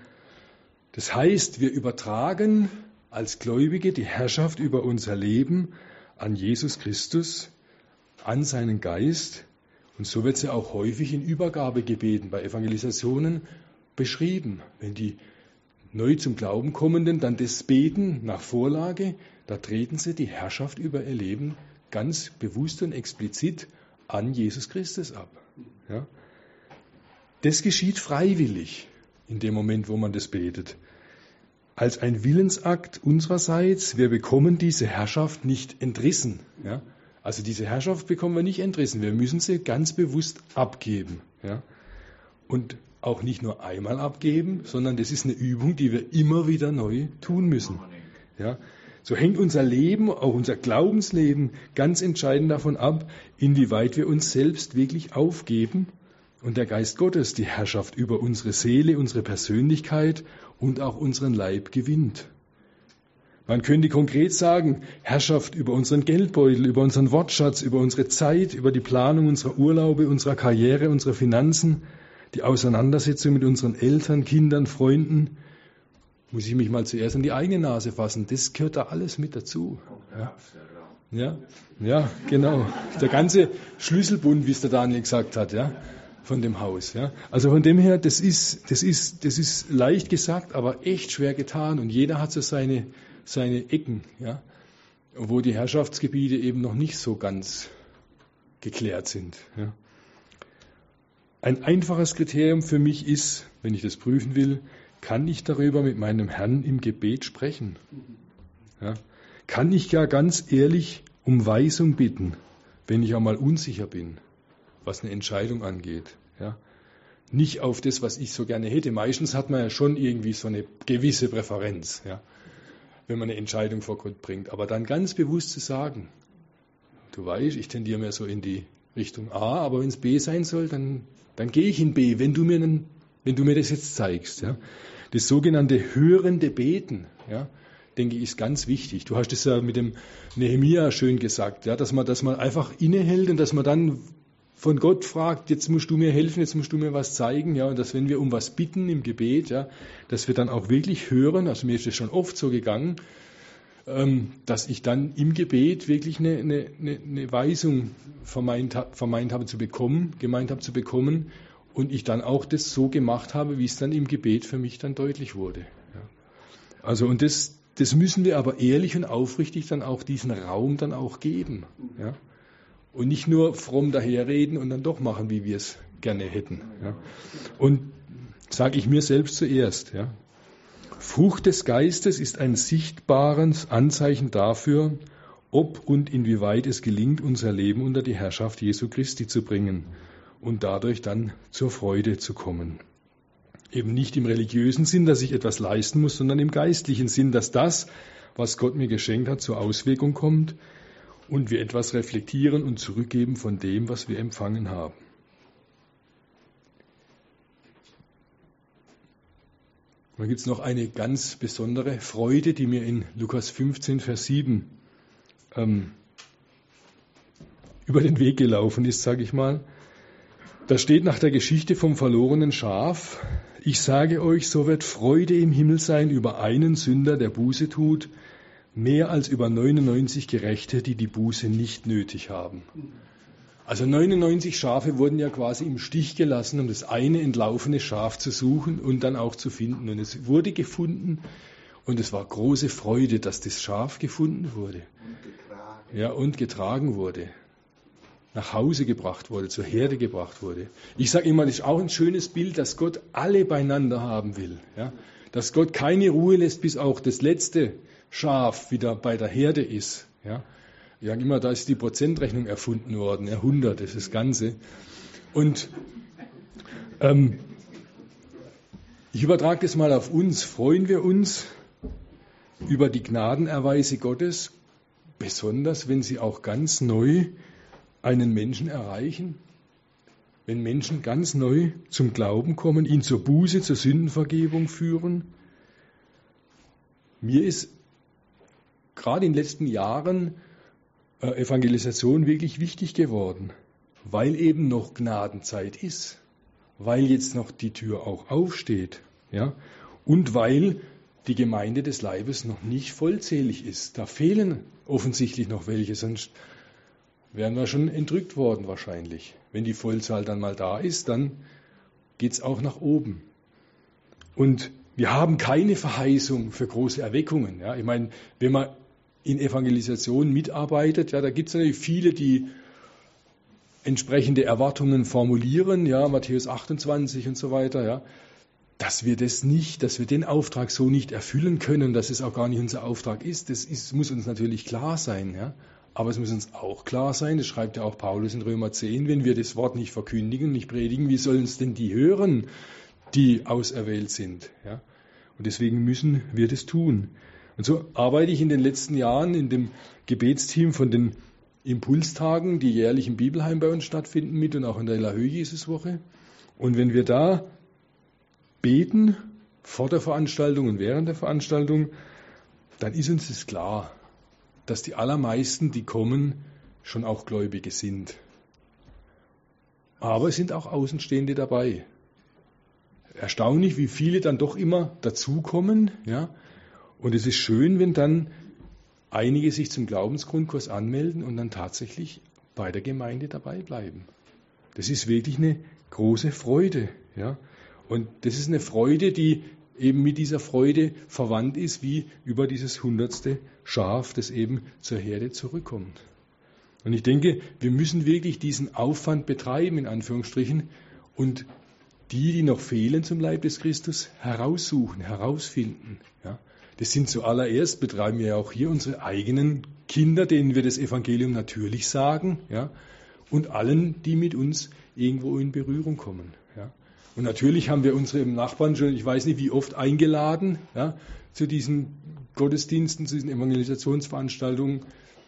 Speaker 1: Das heißt, wir übertragen als Gläubige die Herrschaft über unser Leben an Jesus Christus, an seinen Geist. Und so wird es ja auch häufig in Übergabegebeten bei Evangelisationen beschrieben. Wenn die neu zum Glauben kommenden dann das beten nach Vorlage, da treten sie die Herrschaft über ihr Leben ganz bewusst und explizit an Jesus Christus ab. Ja? Das geschieht freiwillig in dem Moment, wo man das betet. Als ein Willensakt unsererseits, wir bekommen diese Herrschaft nicht entrissen. Ja? Also diese Herrschaft bekommen wir nicht entrissen, wir müssen sie ganz bewusst abgeben. Ja? Und auch nicht nur einmal abgeben, sondern das ist eine Übung, die wir immer wieder neu tun müssen. Ja? So hängt unser Leben, auch unser Glaubensleben, ganz entscheidend davon ab, inwieweit wir uns selbst wirklich aufgeben und der Geist Gottes die Herrschaft über unsere Seele, unsere Persönlichkeit und auch unseren Leib gewinnt. Man könnte konkret sagen, Herrschaft über unseren Geldbeutel, über unseren Wortschatz, über unsere Zeit, über die Planung unserer Urlaube, unserer Karriere, unserer Finanzen, die Auseinandersetzung mit unseren Eltern, Kindern, Freunden. Muss ich mich mal zuerst an die eigene Nase fassen. Das gehört da alles mit dazu. Ja, ja, ja, genau. Der ganze Schlüsselbund, wie es der Daniel gesagt hat, ja, von dem Haus. Ja. Also von dem her, das ist, das ist, das ist leicht gesagt, aber echt schwer getan. Und jeder hat so seine, seine Ecken, ja, wo die Herrschaftsgebiete eben noch nicht so ganz geklärt sind. Ja. Ein einfaches Kriterium für mich ist, wenn ich das prüfen will, kann ich darüber mit meinem Herrn im Gebet sprechen? Ja? Kann ich ja ganz ehrlich um Weisung bitten, wenn ich einmal unsicher bin, was eine Entscheidung angeht? Ja? Nicht auf das, was ich so gerne hätte. Meistens hat man ja schon irgendwie so eine gewisse Präferenz, ja? Wenn man eine Entscheidung vor Gott bringt. Aber dann ganz bewusst zu sagen, du weißt, ich tendiere mehr so in die Richtung A, aber wenn es B sein soll, dann, dann gehe ich in B, wenn du mir einen Wenn du mir das jetzt zeigst. Ja. Das sogenannte hörende Beten, ja, denke ich, ist ganz wichtig. Du hast es ja mit dem Nehemia schön gesagt, ja, dass man, dass man einfach innehält und dass man dann von Gott fragt, jetzt musst du mir helfen, jetzt musst du mir was zeigen. Ja, und dass, wenn wir um was bitten im Gebet, ja, dass wir dann auch wirklich hören, also mir ist das schon oft so gegangen, ähm, dass ich dann im Gebet wirklich eine, eine, eine Weisung vermeint, vermeint habe zu bekommen, gemeint habe zu bekommen, und ich dann auch das so gemacht habe, wie es dann im Gebet für mich dann deutlich wurde. Ja. Also und das, das müssen wir aber ehrlich und aufrichtig dann auch diesen Raum dann auch geben. Ja. Und nicht nur fromm daherreden und dann doch machen, wie wir es gerne hätten. Ja. Und sage ich mir selbst zuerst. Ja. Frucht des Geistes ist ein sichtbares Anzeichen dafür, ob und inwieweit es gelingt, unser Leben unter die Herrschaft Jesu Christi zu bringen und dadurch dann zur Freude zu kommen. Eben nicht im religiösen Sinn, dass ich etwas leisten muss, sondern im geistlichen Sinn, dass das, was Gott mir geschenkt hat, zur Auswirkung kommt und wir etwas reflektieren und zurückgeben von dem, was wir empfangen haben. Dann gibt es noch eine ganz besondere Freude, die mir in Lukas fünfzehn, Vers sieben ähm, über den Weg gelaufen ist, sage ich mal. Da steht nach der Geschichte vom verlorenen Schaf: Ich sage euch, so wird Freude im Himmel sein über einen Sünder, der Buße tut, mehr als über neunundneunzig Gerechte, die die Buße nicht nötig haben. Also neunundneunzig Schafe wurden ja quasi im Stich gelassen, um das eine entlaufene Schaf zu suchen und dann auch zu finden. Und es wurde gefunden und es war große Freude, dass das Schaf gefunden wurde. Und ja, und getragen wurde. Nach Hause gebracht wurde, zur Herde gebracht wurde. Ich sage immer, das ist auch ein schönes Bild, dass Gott alle beieinander haben will. Ja? Dass Gott keine Ruhe lässt, bis auch das letzte Schaf wieder bei der Herde ist. Ja? Ich sage immer, da ist die Prozentrechnung erfunden worden, ja, hundert ist das Ganze. Und ähm, Ich übertrage das mal auf uns. Freuen wir uns über die Gnadenerweise Gottes, besonders wenn sie auch ganz neu einen Menschen erreichen? Wenn Menschen ganz neu zum Glauben kommen, ihn zur Buße, zur Sündenvergebung führen? Mir ist gerade in den letzten Jahren äh, Evangelisation wirklich wichtig geworden, weil eben noch Gnadenzeit ist, weil jetzt noch die Tür auch aufsteht, ja, und weil die Gemeinde des Leibes noch nicht vollzählig ist. Da fehlen offensichtlich noch welche, sonst wären wir schon entrückt worden wahrscheinlich. Wenn die Vollzahl dann mal da ist, dann geht es auch nach oben. Und wir haben keine Verheißung für große Erweckungen. Ja. Ich meine, wenn man in Evangelisation mitarbeitet, ja, da gibt es natürlich viele, die entsprechende Erwartungen formulieren, ja, Matthäus achtundzwanzig und so weiter, ja, dass wir das nicht, dass wir den Auftrag so nicht erfüllen können, dass es auch gar nicht unser Auftrag ist, das ist, muss uns natürlich klar sein, ja. Aber es muss uns auch klar sein, das schreibt ja auch Paulus in Römer zehn, wenn wir das Wort nicht verkündigen, nicht predigen, wie sollen es denn die hören, die auserwählt sind, ja. Und deswegen müssen wir das tun. Und so arbeite ich in den letzten Jahren in dem Gebetsteam von den Impulstagen, die jährlich im Bibelheim bei uns stattfinden, mit und auch in der Lahö-Jesus-Woche. Und wenn wir da beten, vor der Veranstaltung und während der Veranstaltung, dann ist uns das klar, dass die allermeisten, die kommen, schon auch Gläubige sind. Aber es sind auch Außenstehende dabei. Erstaunlich, wie viele dann doch immer dazukommen, ja. Und es ist schön, wenn dann einige sich zum Glaubensgrundkurs anmelden und dann tatsächlich bei der Gemeinde dabei bleiben. Das ist wirklich eine große Freude, ja. Und das ist eine Freude, die eben mit dieser Freude verwandt ist, wie über dieses hundertste Schaf, das eben zur Herde zurückkommt. Und ich denke, wir müssen wirklich diesen Aufwand betreiben, in Anführungsstrichen, und die, die noch fehlen zum Leib des Christus, heraussuchen, herausfinden. Ja. Das sind zuallererst, betreiben wir ja auch hier unsere eigenen Kinder, denen wir das Evangelium natürlich sagen, ja, und allen, die mit uns irgendwo in Berührung kommen. Ja. Und natürlich haben wir unsere Nachbarn schon, ich weiß nicht wie oft, eingeladen, ja, zu diesen Gottesdiensten, zu diesen Evangelisationsveranstaltungen.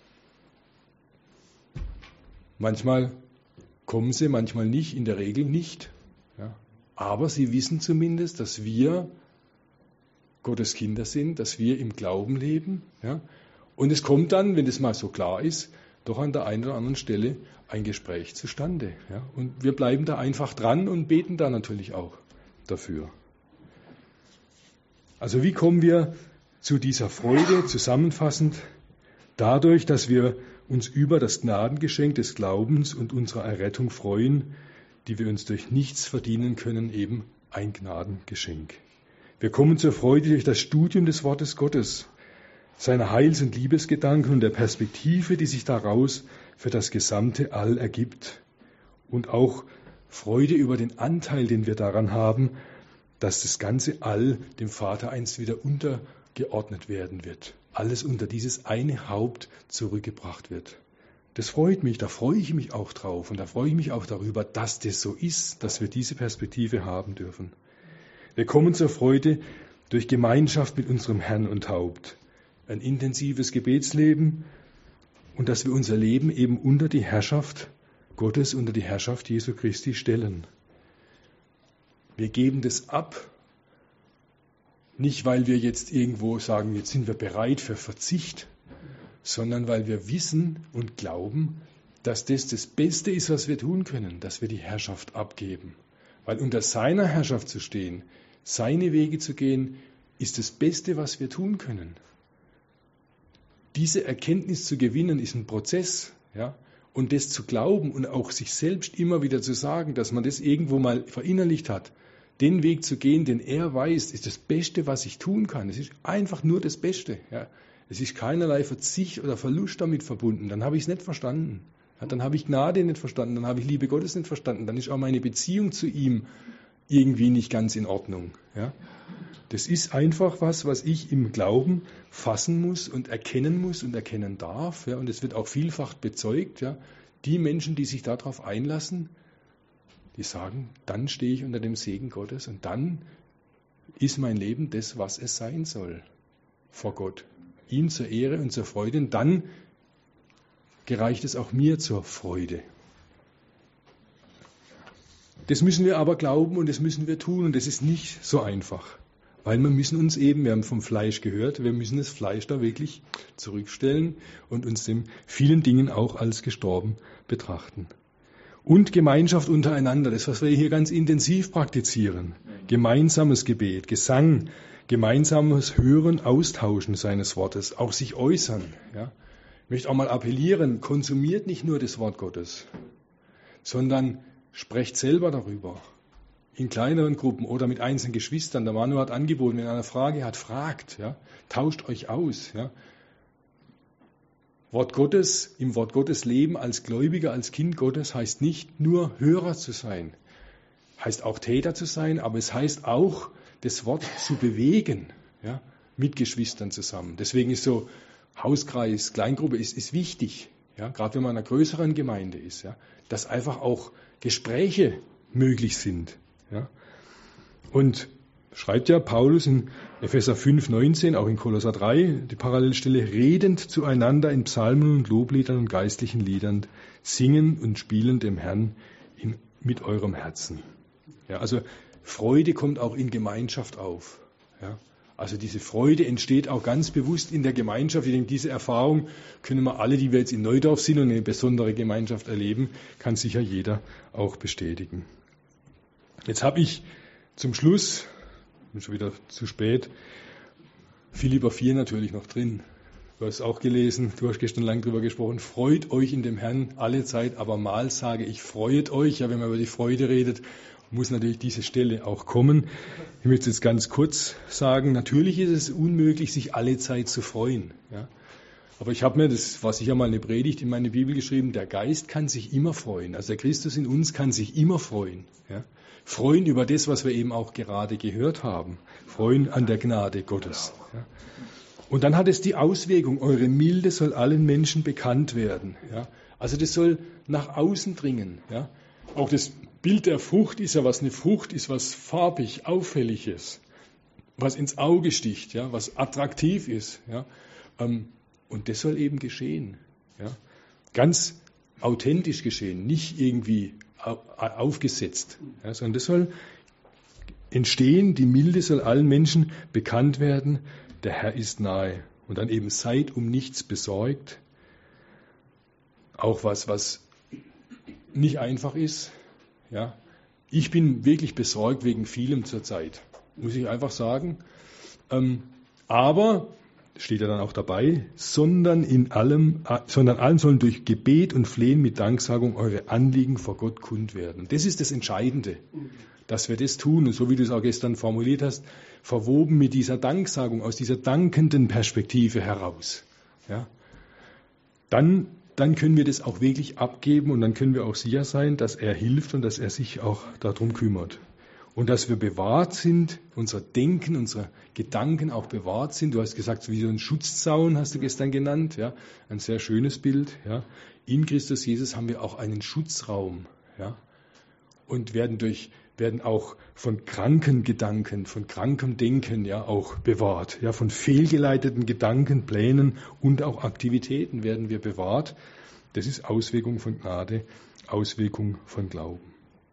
Speaker 1: Manchmal kommen sie, manchmal nicht, in der Regel nicht. Ja. Aber sie wissen zumindest, dass wir Gottes Kinder sind, dass wir im Glauben leben. Ja. Und es kommt dann, wenn das mal so klar ist, doch an der einen oder anderen Stelle ein Gespräch zustande. Ja. Und wir bleiben da einfach dran und beten da natürlich auch dafür. Also wie kommen wir zu dieser Freude? Zusammenfassend dadurch, dass wir uns über das Gnadengeschenk des Glaubens und unserer Errettung freuen, die wir uns durch nichts verdienen können, eben ein Gnadengeschenk. Wir kommen zur Freude durch das Studium des Wortes Gottes, seiner Heils- und Liebesgedanken und der Perspektive, die sich daraus für das gesamte All ergibt. Und auch Freude über den Anteil, den wir daran haben, dass das ganze All dem Vater einst wieder untergeordnet werden wird. Alles unter dieses eine Haupt zurückgebracht wird. Das freut mich, da freue ich mich auch drauf und da freue ich mich auch darüber, dass das so ist, dass wir diese Perspektive haben dürfen. Wir kommen zur Freude durch Gemeinschaft mit unserem Herrn und Haupt, ein intensives Gebetsleben und dass wir unser Leben eben unter die Herrschaft Gottes, unter die Herrschaft Jesu Christi stellen. Wir geben das ab, nicht weil wir jetzt irgendwo sagen, jetzt sind wir bereit für Verzicht, sondern weil wir wissen und glauben, dass das das Beste ist, was wir tun können, dass wir die Herrschaft abgeben. Weil unter seiner Herrschaft zu stehen, seine Wege zu gehen, ist das Beste, was wir tun können. Diese Erkenntnis zu gewinnen, ist ein Prozess, ja, und das zu glauben und auch sich selbst immer wieder zu sagen, dass man das irgendwo mal verinnerlicht hat, den Weg zu gehen, den er weiß, ist das Beste, was ich tun kann. Es ist einfach nur das Beste. Ja. Es ist keinerlei Verzicht oder Verlust damit verbunden. Dann habe ich es nicht verstanden. Ja, dann habe ich Gnade nicht verstanden. Dann habe ich Liebe Gottes nicht verstanden. Dann ist auch meine Beziehung zu ihm irgendwie nicht ganz in Ordnung. Ja. Das ist einfach was, was ich im Glauben fassen muss und erkennen muss und erkennen darf. Ja. Und es wird auch vielfach bezeugt. Ja. Die Menschen, die sich darauf einlassen, die sagen, dann stehe ich unter dem Segen Gottes und dann ist mein Leben das, was es sein soll vor Gott. Ihm zur Ehre und zur Freude. Und dann gereicht es auch mir zur Freude. Das müssen wir aber glauben und das müssen wir tun. Und das ist nicht so einfach. Weil wir müssen uns eben, wir haben vom Fleisch gehört, wir müssen das Fleisch da wirklich zurückstellen und uns den vielen Dingen auch als gestorben betrachten. Und Gemeinschaft untereinander, das, was wir hier ganz intensiv praktizieren. Gemeinsames Gebet, Gesang, gemeinsames Hören, Austauschen seines Wortes, auch sich äußern. Ja. Ich möchte auch mal appellieren, konsumiert nicht nur das Wort Gottes, sondern sprecht selber darüber. In kleineren Gruppen oder mit einzelnen Geschwistern. Der Manu hat angeboten, wenn er eine Frage hat, fragt. Ja. Tauscht euch aus. Ja. Wort Gottes, im Wort Gottes leben als Gläubiger, als Kind Gottes heißt nicht nur Hörer zu sein, heißt auch Täter zu sein, aber es heißt auch, das Wort zu bewegen, ja, mit Geschwistern zusammen. Deswegen ist so Hauskreis, Kleingruppe ist, ist wichtig, ja, gerade wenn man in einer größeren Gemeinde ist, ja, dass einfach auch Gespräche möglich sind. Ja. Und schreibt ja Paulus in Epheser fünf, neunzehn, auch in Kolosser drei, die Parallelstelle, redend zueinander in Psalmen und Lobliedern und geistlichen Liedern, singen und spielen dem Herrn in, mit eurem Herzen. Ja, also Freude kommt auch in Gemeinschaft auf. Ja, also diese Freude entsteht auch ganz bewusst in der Gemeinschaft. Ich denke, diese Erfahrung können wir alle, die wir jetzt in Neudorf sind und eine besondere Gemeinschaft erleben, kann sicher jeder auch bestätigen. Jetzt habe ich zum Schluss, bin schon wieder zu spät, Philipper vier natürlich noch drin. Du hast es auch gelesen, du hast gestern lang drüber gesprochen. Freut euch in dem Herrn alle Zeit, aber mal sage ich, freut euch. Ja, wenn man über die Freude redet, muss natürlich diese Stelle auch kommen. Ich möchte jetzt ganz kurz sagen, natürlich ist es unmöglich, sich alle Zeit zu freuen. Ja. Aber ich habe mir, das war sicher mal eine Predigt in meine Bibel geschrieben, der Geist kann sich immer freuen. Also der Christus in uns kann sich immer freuen. Ja. Freuen über das, was wir eben auch gerade gehört haben. Freuen an der Gnade Gottes. Ja. Und dann hat es die Auswirkung, eure Milde soll allen Menschen bekannt werden. Ja. Also das soll nach außen dringen. Ja. Auch das Bild der Frucht ist ja was, eine Frucht ist was farbig, auffälliges, was ins Auge sticht, ja, was attraktiv ist. Ja. Und das soll eben geschehen. Ja. Ganz authentisch geschehen, nicht irgendwie aufgesetzt, ja, sondern das soll entstehen, die Milde soll allen Menschen bekannt werden, der Herr ist nahe. Und dann eben seid um nichts besorgt. Auch was, was nicht einfach ist. Ja. Ich bin wirklich besorgt wegen vielem zurzeit, muss ich einfach sagen. Ähm, aber steht ja dann auch dabei, sondern in allem, sondern allen sollen durch Gebet und Flehen mit Danksagung eure Anliegen vor Gott kund werden. Das ist das Entscheidende, dass wir das tun. Und so wie du es auch gestern formuliert hast, verwoben mit dieser Danksagung, aus dieser dankenden Perspektive heraus. Ja, dann, dann können wir das auch wirklich abgeben und dann können wir auch sicher sein, dass er hilft und dass er sich auch darum kümmert. Und dass wir bewahrt sind, unser Denken, unsere Gedanken auch bewahrt sind. Du hast gesagt, wie so ein Schutzzaun, hast du gestern genannt. Ja, ein sehr schönes Bild. Ja. In Christus Jesus haben wir auch einen Schutzraum. Ja, und werden, durch, werden auch von kranken Gedanken, von krankem Denken ja, auch bewahrt. Ja, von fehlgeleiteten Gedanken, Plänen und auch Aktivitäten werden wir bewahrt. Das ist Auswirkung von Gnade, Auswirkung von Glauben.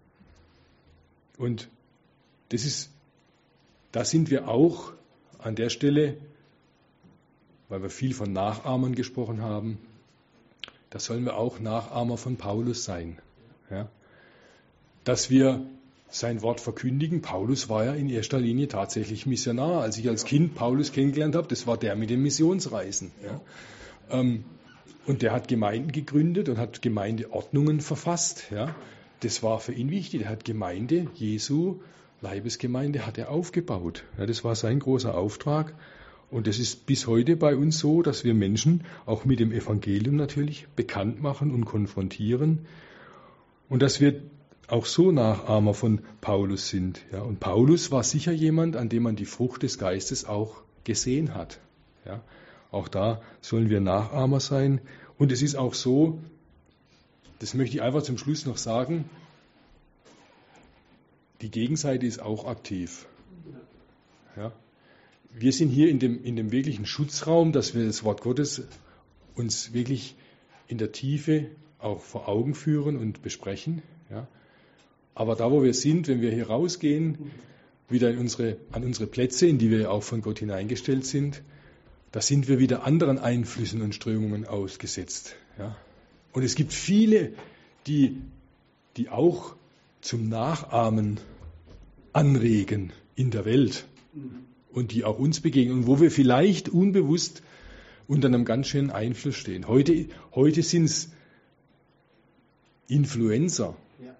Speaker 1: Und Das ist, da sind wir auch an der Stelle, weil wir viel von Nachahmern gesprochen haben, da sollen wir auch Nachahmer von Paulus sein. Ja? Dass wir sein Wort verkündigen. Paulus war ja in erster Linie tatsächlich Missionar. Als ich als Kind Paulus kennengelernt habe, das war der mit den Missionsreisen. Ja? Ähm, und der hat Gemeinden gegründet und hat Gemeindeordnungen verfasst. Ja? Das war für ihn wichtig. Er hat Gemeinde Jesu, Leibesgemeinde hat er aufgebaut. Ja, das war sein großer Auftrag. Und das ist bis heute bei uns so, dass wir Menschen auch mit dem Evangelium natürlich bekannt machen und konfrontieren. Und dass wir auch so Nachahmer von Paulus sind. Ja, und Paulus war sicher jemand, an dem man die Frucht des Geistes auch gesehen hat. Ja, auch da sollen wir Nachahmer sein. Und es ist auch so, das möchte ich einfach zum Schluss noch sagen, die Gegenseite ist auch aktiv. Ja. Wir sind hier in dem, in dem wirklichen Schutzraum, dass wir das Wort Gottes uns wirklich in der Tiefe auch vor Augen führen und besprechen. Ja. Aber da, wo wir sind, wenn wir hier rausgehen, wieder in unsere, an unsere Plätze, in die wir auch von Gott hineingestellt sind, da sind wir wieder anderen Einflüssen und Strömungen ausgesetzt. Ja. Und es gibt viele, die, die auch zum Nachahmen anregen in der Welt und die auch uns begegnen und wo wir vielleicht unbewusst unter einem ganz schönen Einfluss stehen. Heute, heute sind es Influencer,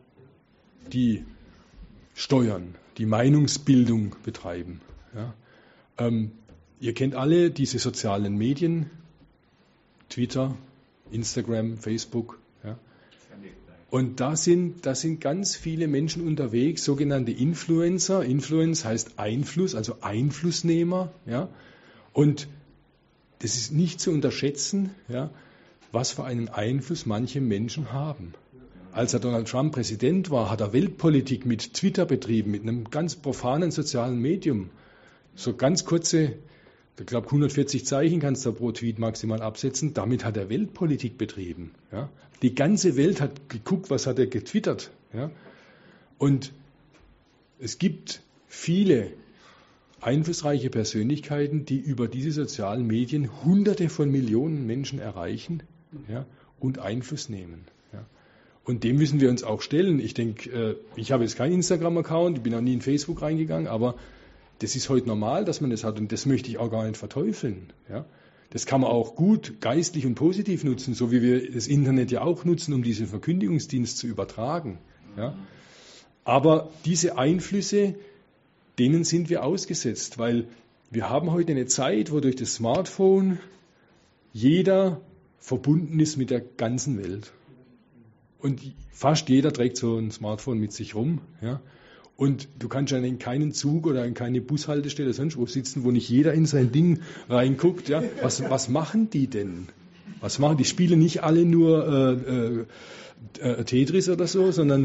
Speaker 1: die steuern, die Meinungsbildung betreiben. Ja. Ähm, ihr kennt alle diese sozialen Medien, Twitter, Instagram, Facebook. Ja. Und da sind, da sind ganz viele Menschen unterwegs, sogenannte Influencer. Influence heißt Einfluss, also Einflussnehmer. Ja. Und das ist nicht zu unterschätzen, ja, was für einen Einfluss manche Menschen haben. Als er Donald Trump Präsident war, hat er Weltpolitik mit Twitter betrieben, mit einem ganz profanen sozialen Medium. So ganz kurze, ich glaube hundertvierzig Zeichen kannst du pro Tweet maximal absetzen. Damit hat er Weltpolitik betrieben. Ja. Die ganze Welt hat geguckt, was hat er getwittert. Ja. Und es gibt viele einflussreiche Persönlichkeiten, die über diese sozialen Medien Hunderte von Millionen Menschen erreichen, ja, und Einfluss nehmen. Ja. Und dem müssen wir uns auch stellen. Ich denke, ich habe jetzt keinen Instagram-Account, ich bin auch nie in Facebook reingegangen, aber das ist heute normal, dass man das hat und das möchte ich auch gar nicht verteufeln. Ja. Das kann man auch gut geistlich und positiv nutzen, so wie wir das Internet ja auch nutzen, um diesen Verkündigungsdienst zu übertragen. Ja. Aber diese Einflüsse, denen sind wir ausgesetzt, weil wir haben heute eine Zeit, wo durch das Smartphone jeder verbunden ist mit der ganzen Welt. Und fast jeder trägt so ein Smartphone mit sich rum. Ja. Und du kannst ja in keinen Zug oder in keine Bushaltestelle sonst wo sitzen, wo nicht jeder in sein Ding reinguckt. Ja. Was, was machen die denn? Was machen die? Spielen nicht alle nur äh, äh, Tetris oder so, sondern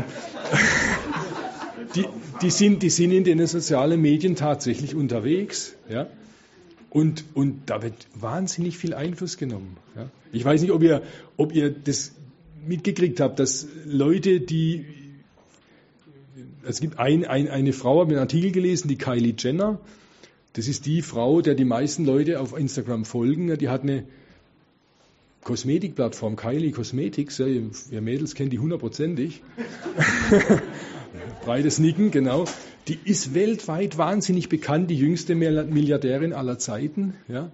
Speaker 1: Die, die, sind, die sind in den sozialen Medien tatsächlich unterwegs, ja? und, und da wird wahnsinnig viel Einfluss genommen. Ja? Ich weiß nicht, ob ihr, ob ihr das mitgekriegt habt, dass Leute, die, es gibt ein, ein, eine Frau, habe einen Artikel gelesen, die Kylie Jenner, das ist die Frau, der die meisten Leute auf Instagram folgen, die hat eine Kosmetikplattform, Kylie Cosmetics, ja, ihr Mädels kennt die hundertprozentig. Breites Nicken, genau. Die ist weltweit wahnsinnig bekannt, die jüngste Milliardärin aller Zeiten. Ja.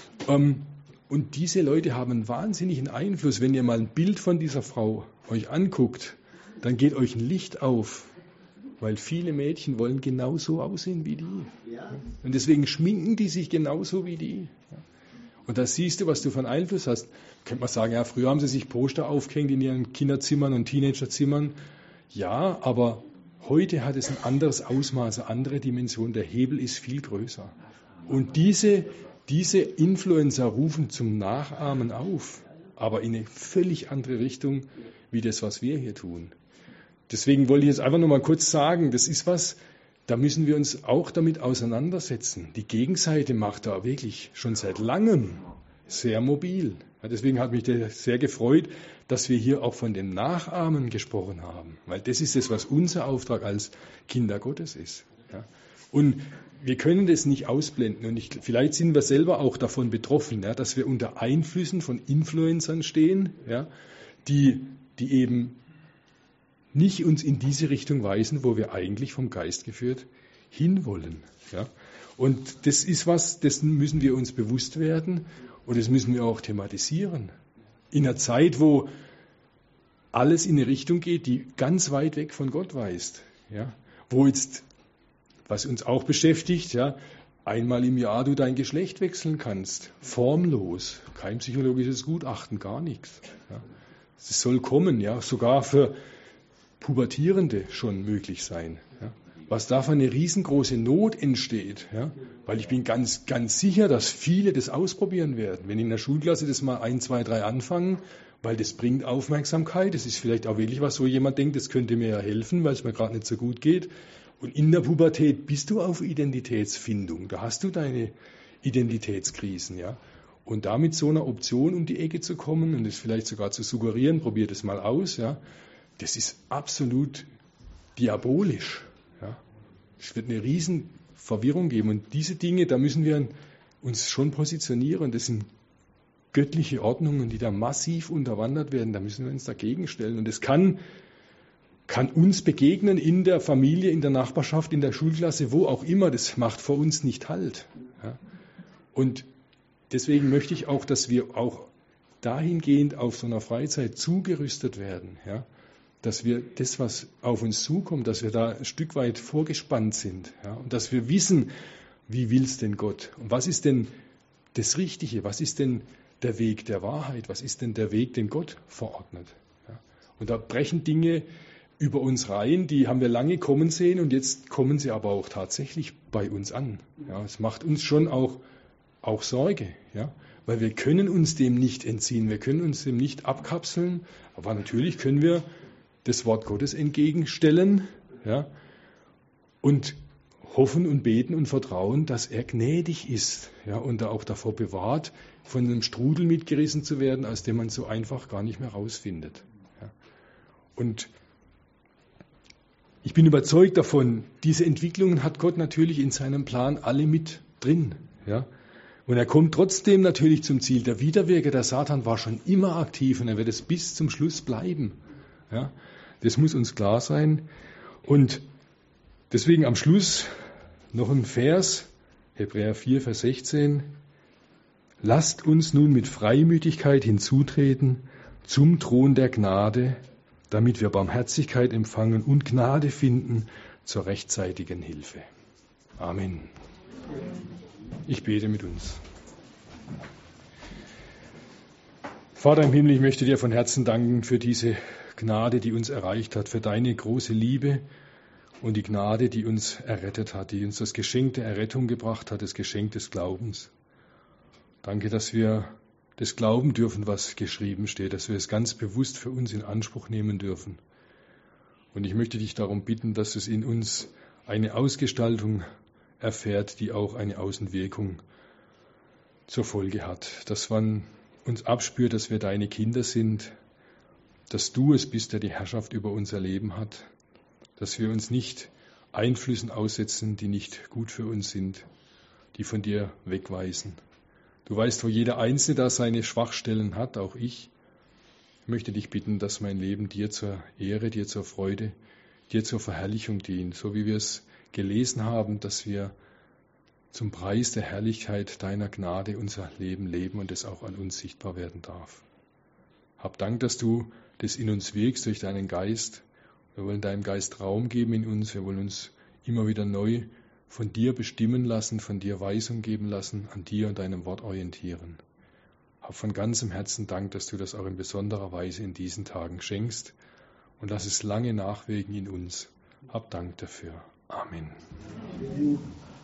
Speaker 1: Und diese Leute haben einen wahnsinnigen Einfluss. Wenn ihr mal ein Bild von dieser Frau euch anguckt, dann geht euch ein Licht auf, weil viele Mädchen wollen genauso aussehen wie die. Und deswegen schminken die sich genauso wie die. Und da siehst du, was du für einen Einfluss hast. Könnte man sagen, ja, früher haben sie sich Poster aufgehängt in ihren Kinderzimmern und Teenagerzimmern. Ja, aber heute hat es ein anderes Ausmaß, eine andere Dimension. Der Hebel ist viel größer. Und diese, diese Influencer rufen zum Nachahmen auf, aber in eine völlig andere Richtung, wie das, was wir hier tun. Deswegen wollte ich jetzt einfach nur mal kurz sagen, das ist was, da müssen wir uns auch damit auseinandersetzen. Die Gegenseite macht da wirklich schon seit langem sehr mobil. Ja, deswegen hat mich das sehr gefreut, dass wir hier auch von dem Nachahmen gesprochen haben. Weil das ist das, was unser Auftrag als Kinder Gottes ist. Ja. Und wir können das nicht ausblenden. Und ich, vielleicht sind wir selber auch davon betroffen, ja, dass wir unter Einflüssen von Influencern stehen, ja, die, die eben nicht uns in diese Richtung weisen, wo wir eigentlich vom Geist geführt hinwollen. Ja. Und das ist was, dessen müssen wir uns bewusst werden und das müssen wir auch thematisieren. In einer Zeit, wo alles in eine Richtung geht, die ganz weit weg von Gott weist. Ja. Wo jetzt, was uns auch beschäftigt, ja, einmal im Jahr du dein Geschlecht wechseln kannst. Formlos. Kein psychologisches Gutachten, gar nichts. Ja. Es soll kommen, ja, sogar für Pubertierende schon möglich sein. Ja. Was da für eine riesengroße Not entsteht, ja. Weil ich bin ganz, ganz sicher, dass viele das ausprobieren werden. Wenn in der Schulklasse das mal ein, zwei, drei anfangen, weil das bringt Aufmerksamkeit. Das ist vielleicht auch wirklich was, wo jemand denkt, das könnte mir ja helfen, weil es mir gerade nicht so gut geht. Und in der Pubertät bist du auf Identitätsfindung. Da hast du deine Identitätskrisen, ja. Und da mit so einer Option um die Ecke zu kommen und es vielleicht sogar zu suggerieren, probier das mal aus, ja, das ist absolut diabolisch. Ja. Es wird eine riesen Verwirrung geben. Und diese Dinge, da müssen wir uns schon positionieren. Das sind göttliche Ordnungen, die da massiv unterwandert werden. Da müssen wir uns dagegen stellen. Und es kann, kann uns begegnen in der Familie, in der Nachbarschaft, in der Schulklasse, wo auch immer. Das macht vor uns nicht Halt. Ja. Und deswegen möchte ich auch, dass wir auch dahingehend auf so einer Freizeit zugerüstet werden, ja, dass wir das, was auf uns zukommt, dass wir da ein Stück weit vorgespannt sind, ja, und dass wir wissen, wie will es denn Gott und was ist denn das Richtige, was ist denn der Weg der Wahrheit, was ist denn der Weg, den Gott verordnet. Ja. Und da brechen Dinge über uns rein, die haben wir lange kommen sehen und jetzt kommen sie aber auch tatsächlich bei uns an. Ja. Es macht uns schon auch Auch Sorge, ja, weil wir können uns dem nicht entziehen, wir können uns dem nicht abkapseln, aber natürlich können wir das Wort Gottes entgegenstellen, ja, und hoffen und beten und vertrauen, dass er gnädig ist, ja, und auch davor bewahrt, von einem Strudel mitgerissen zu werden, aus dem man so einfach gar nicht mehr rausfindet. Ja. Und ich bin überzeugt davon, diese Entwicklungen hat Gott natürlich in seinem Plan alle mit drin, ja. Und er kommt trotzdem natürlich zum Ziel. Der Widerwirker, der Satan, war schon immer aktiv und er wird es bis zum Schluss bleiben. Ja, das muss uns klar sein. Und deswegen am Schluss noch ein Vers, Hebräer vier, Vers sechzehn. Lasst uns nun mit Freimütigkeit hinzutreten zum Thron der Gnade, damit wir Barmherzigkeit empfangen und Gnade finden zur rechtzeitigen Hilfe. Amen. Ich bete mit uns. Vater im Himmel, ich möchte dir von Herzen danken für diese Gnade, die uns erreicht hat, für deine große Liebe und die Gnade, die uns errettet hat, die uns das Geschenk der Errettung gebracht hat, das Geschenk des Glaubens. Danke, dass wir das glauben dürfen, was geschrieben steht, dass wir es ganz bewusst für uns in Anspruch nehmen dürfen. Und ich möchte dich darum bitten, dass es in uns eine Ausgestaltung erfährt, die auch eine Außenwirkung zur Folge hat. Dass man uns abspürt, dass wir deine Kinder sind, dass du es bist, der die Herrschaft über unser Leben hat, dass wir uns nicht Einflüssen aussetzen, die nicht gut für uns sind, die von dir wegweisen. Du weißt, wo jeder Einzelne da seine Schwachstellen hat, auch ich. Ich möchte dich bitten, dass mein Leben dir zur Ehre, dir zur Freude, dir zur Verherrlichung dient, so wie wir es gelesen haben, dass wir zum Preis der Herrlichkeit deiner Gnade unser Leben leben und es auch an uns sichtbar werden darf. Hab Dank, dass du das in uns wirkst durch deinen Geist. Wir wollen deinem Geist Raum geben in uns. Wir wollen uns immer wieder neu von dir bestimmen lassen, von dir Weisung geben lassen, an dir und deinem Wort orientieren. Hab von ganzem Herzen Dank, dass du das auch in besonderer Weise in diesen Tagen schenkst und lass es lange nachwirken in uns. Hab Dank dafür. Amen.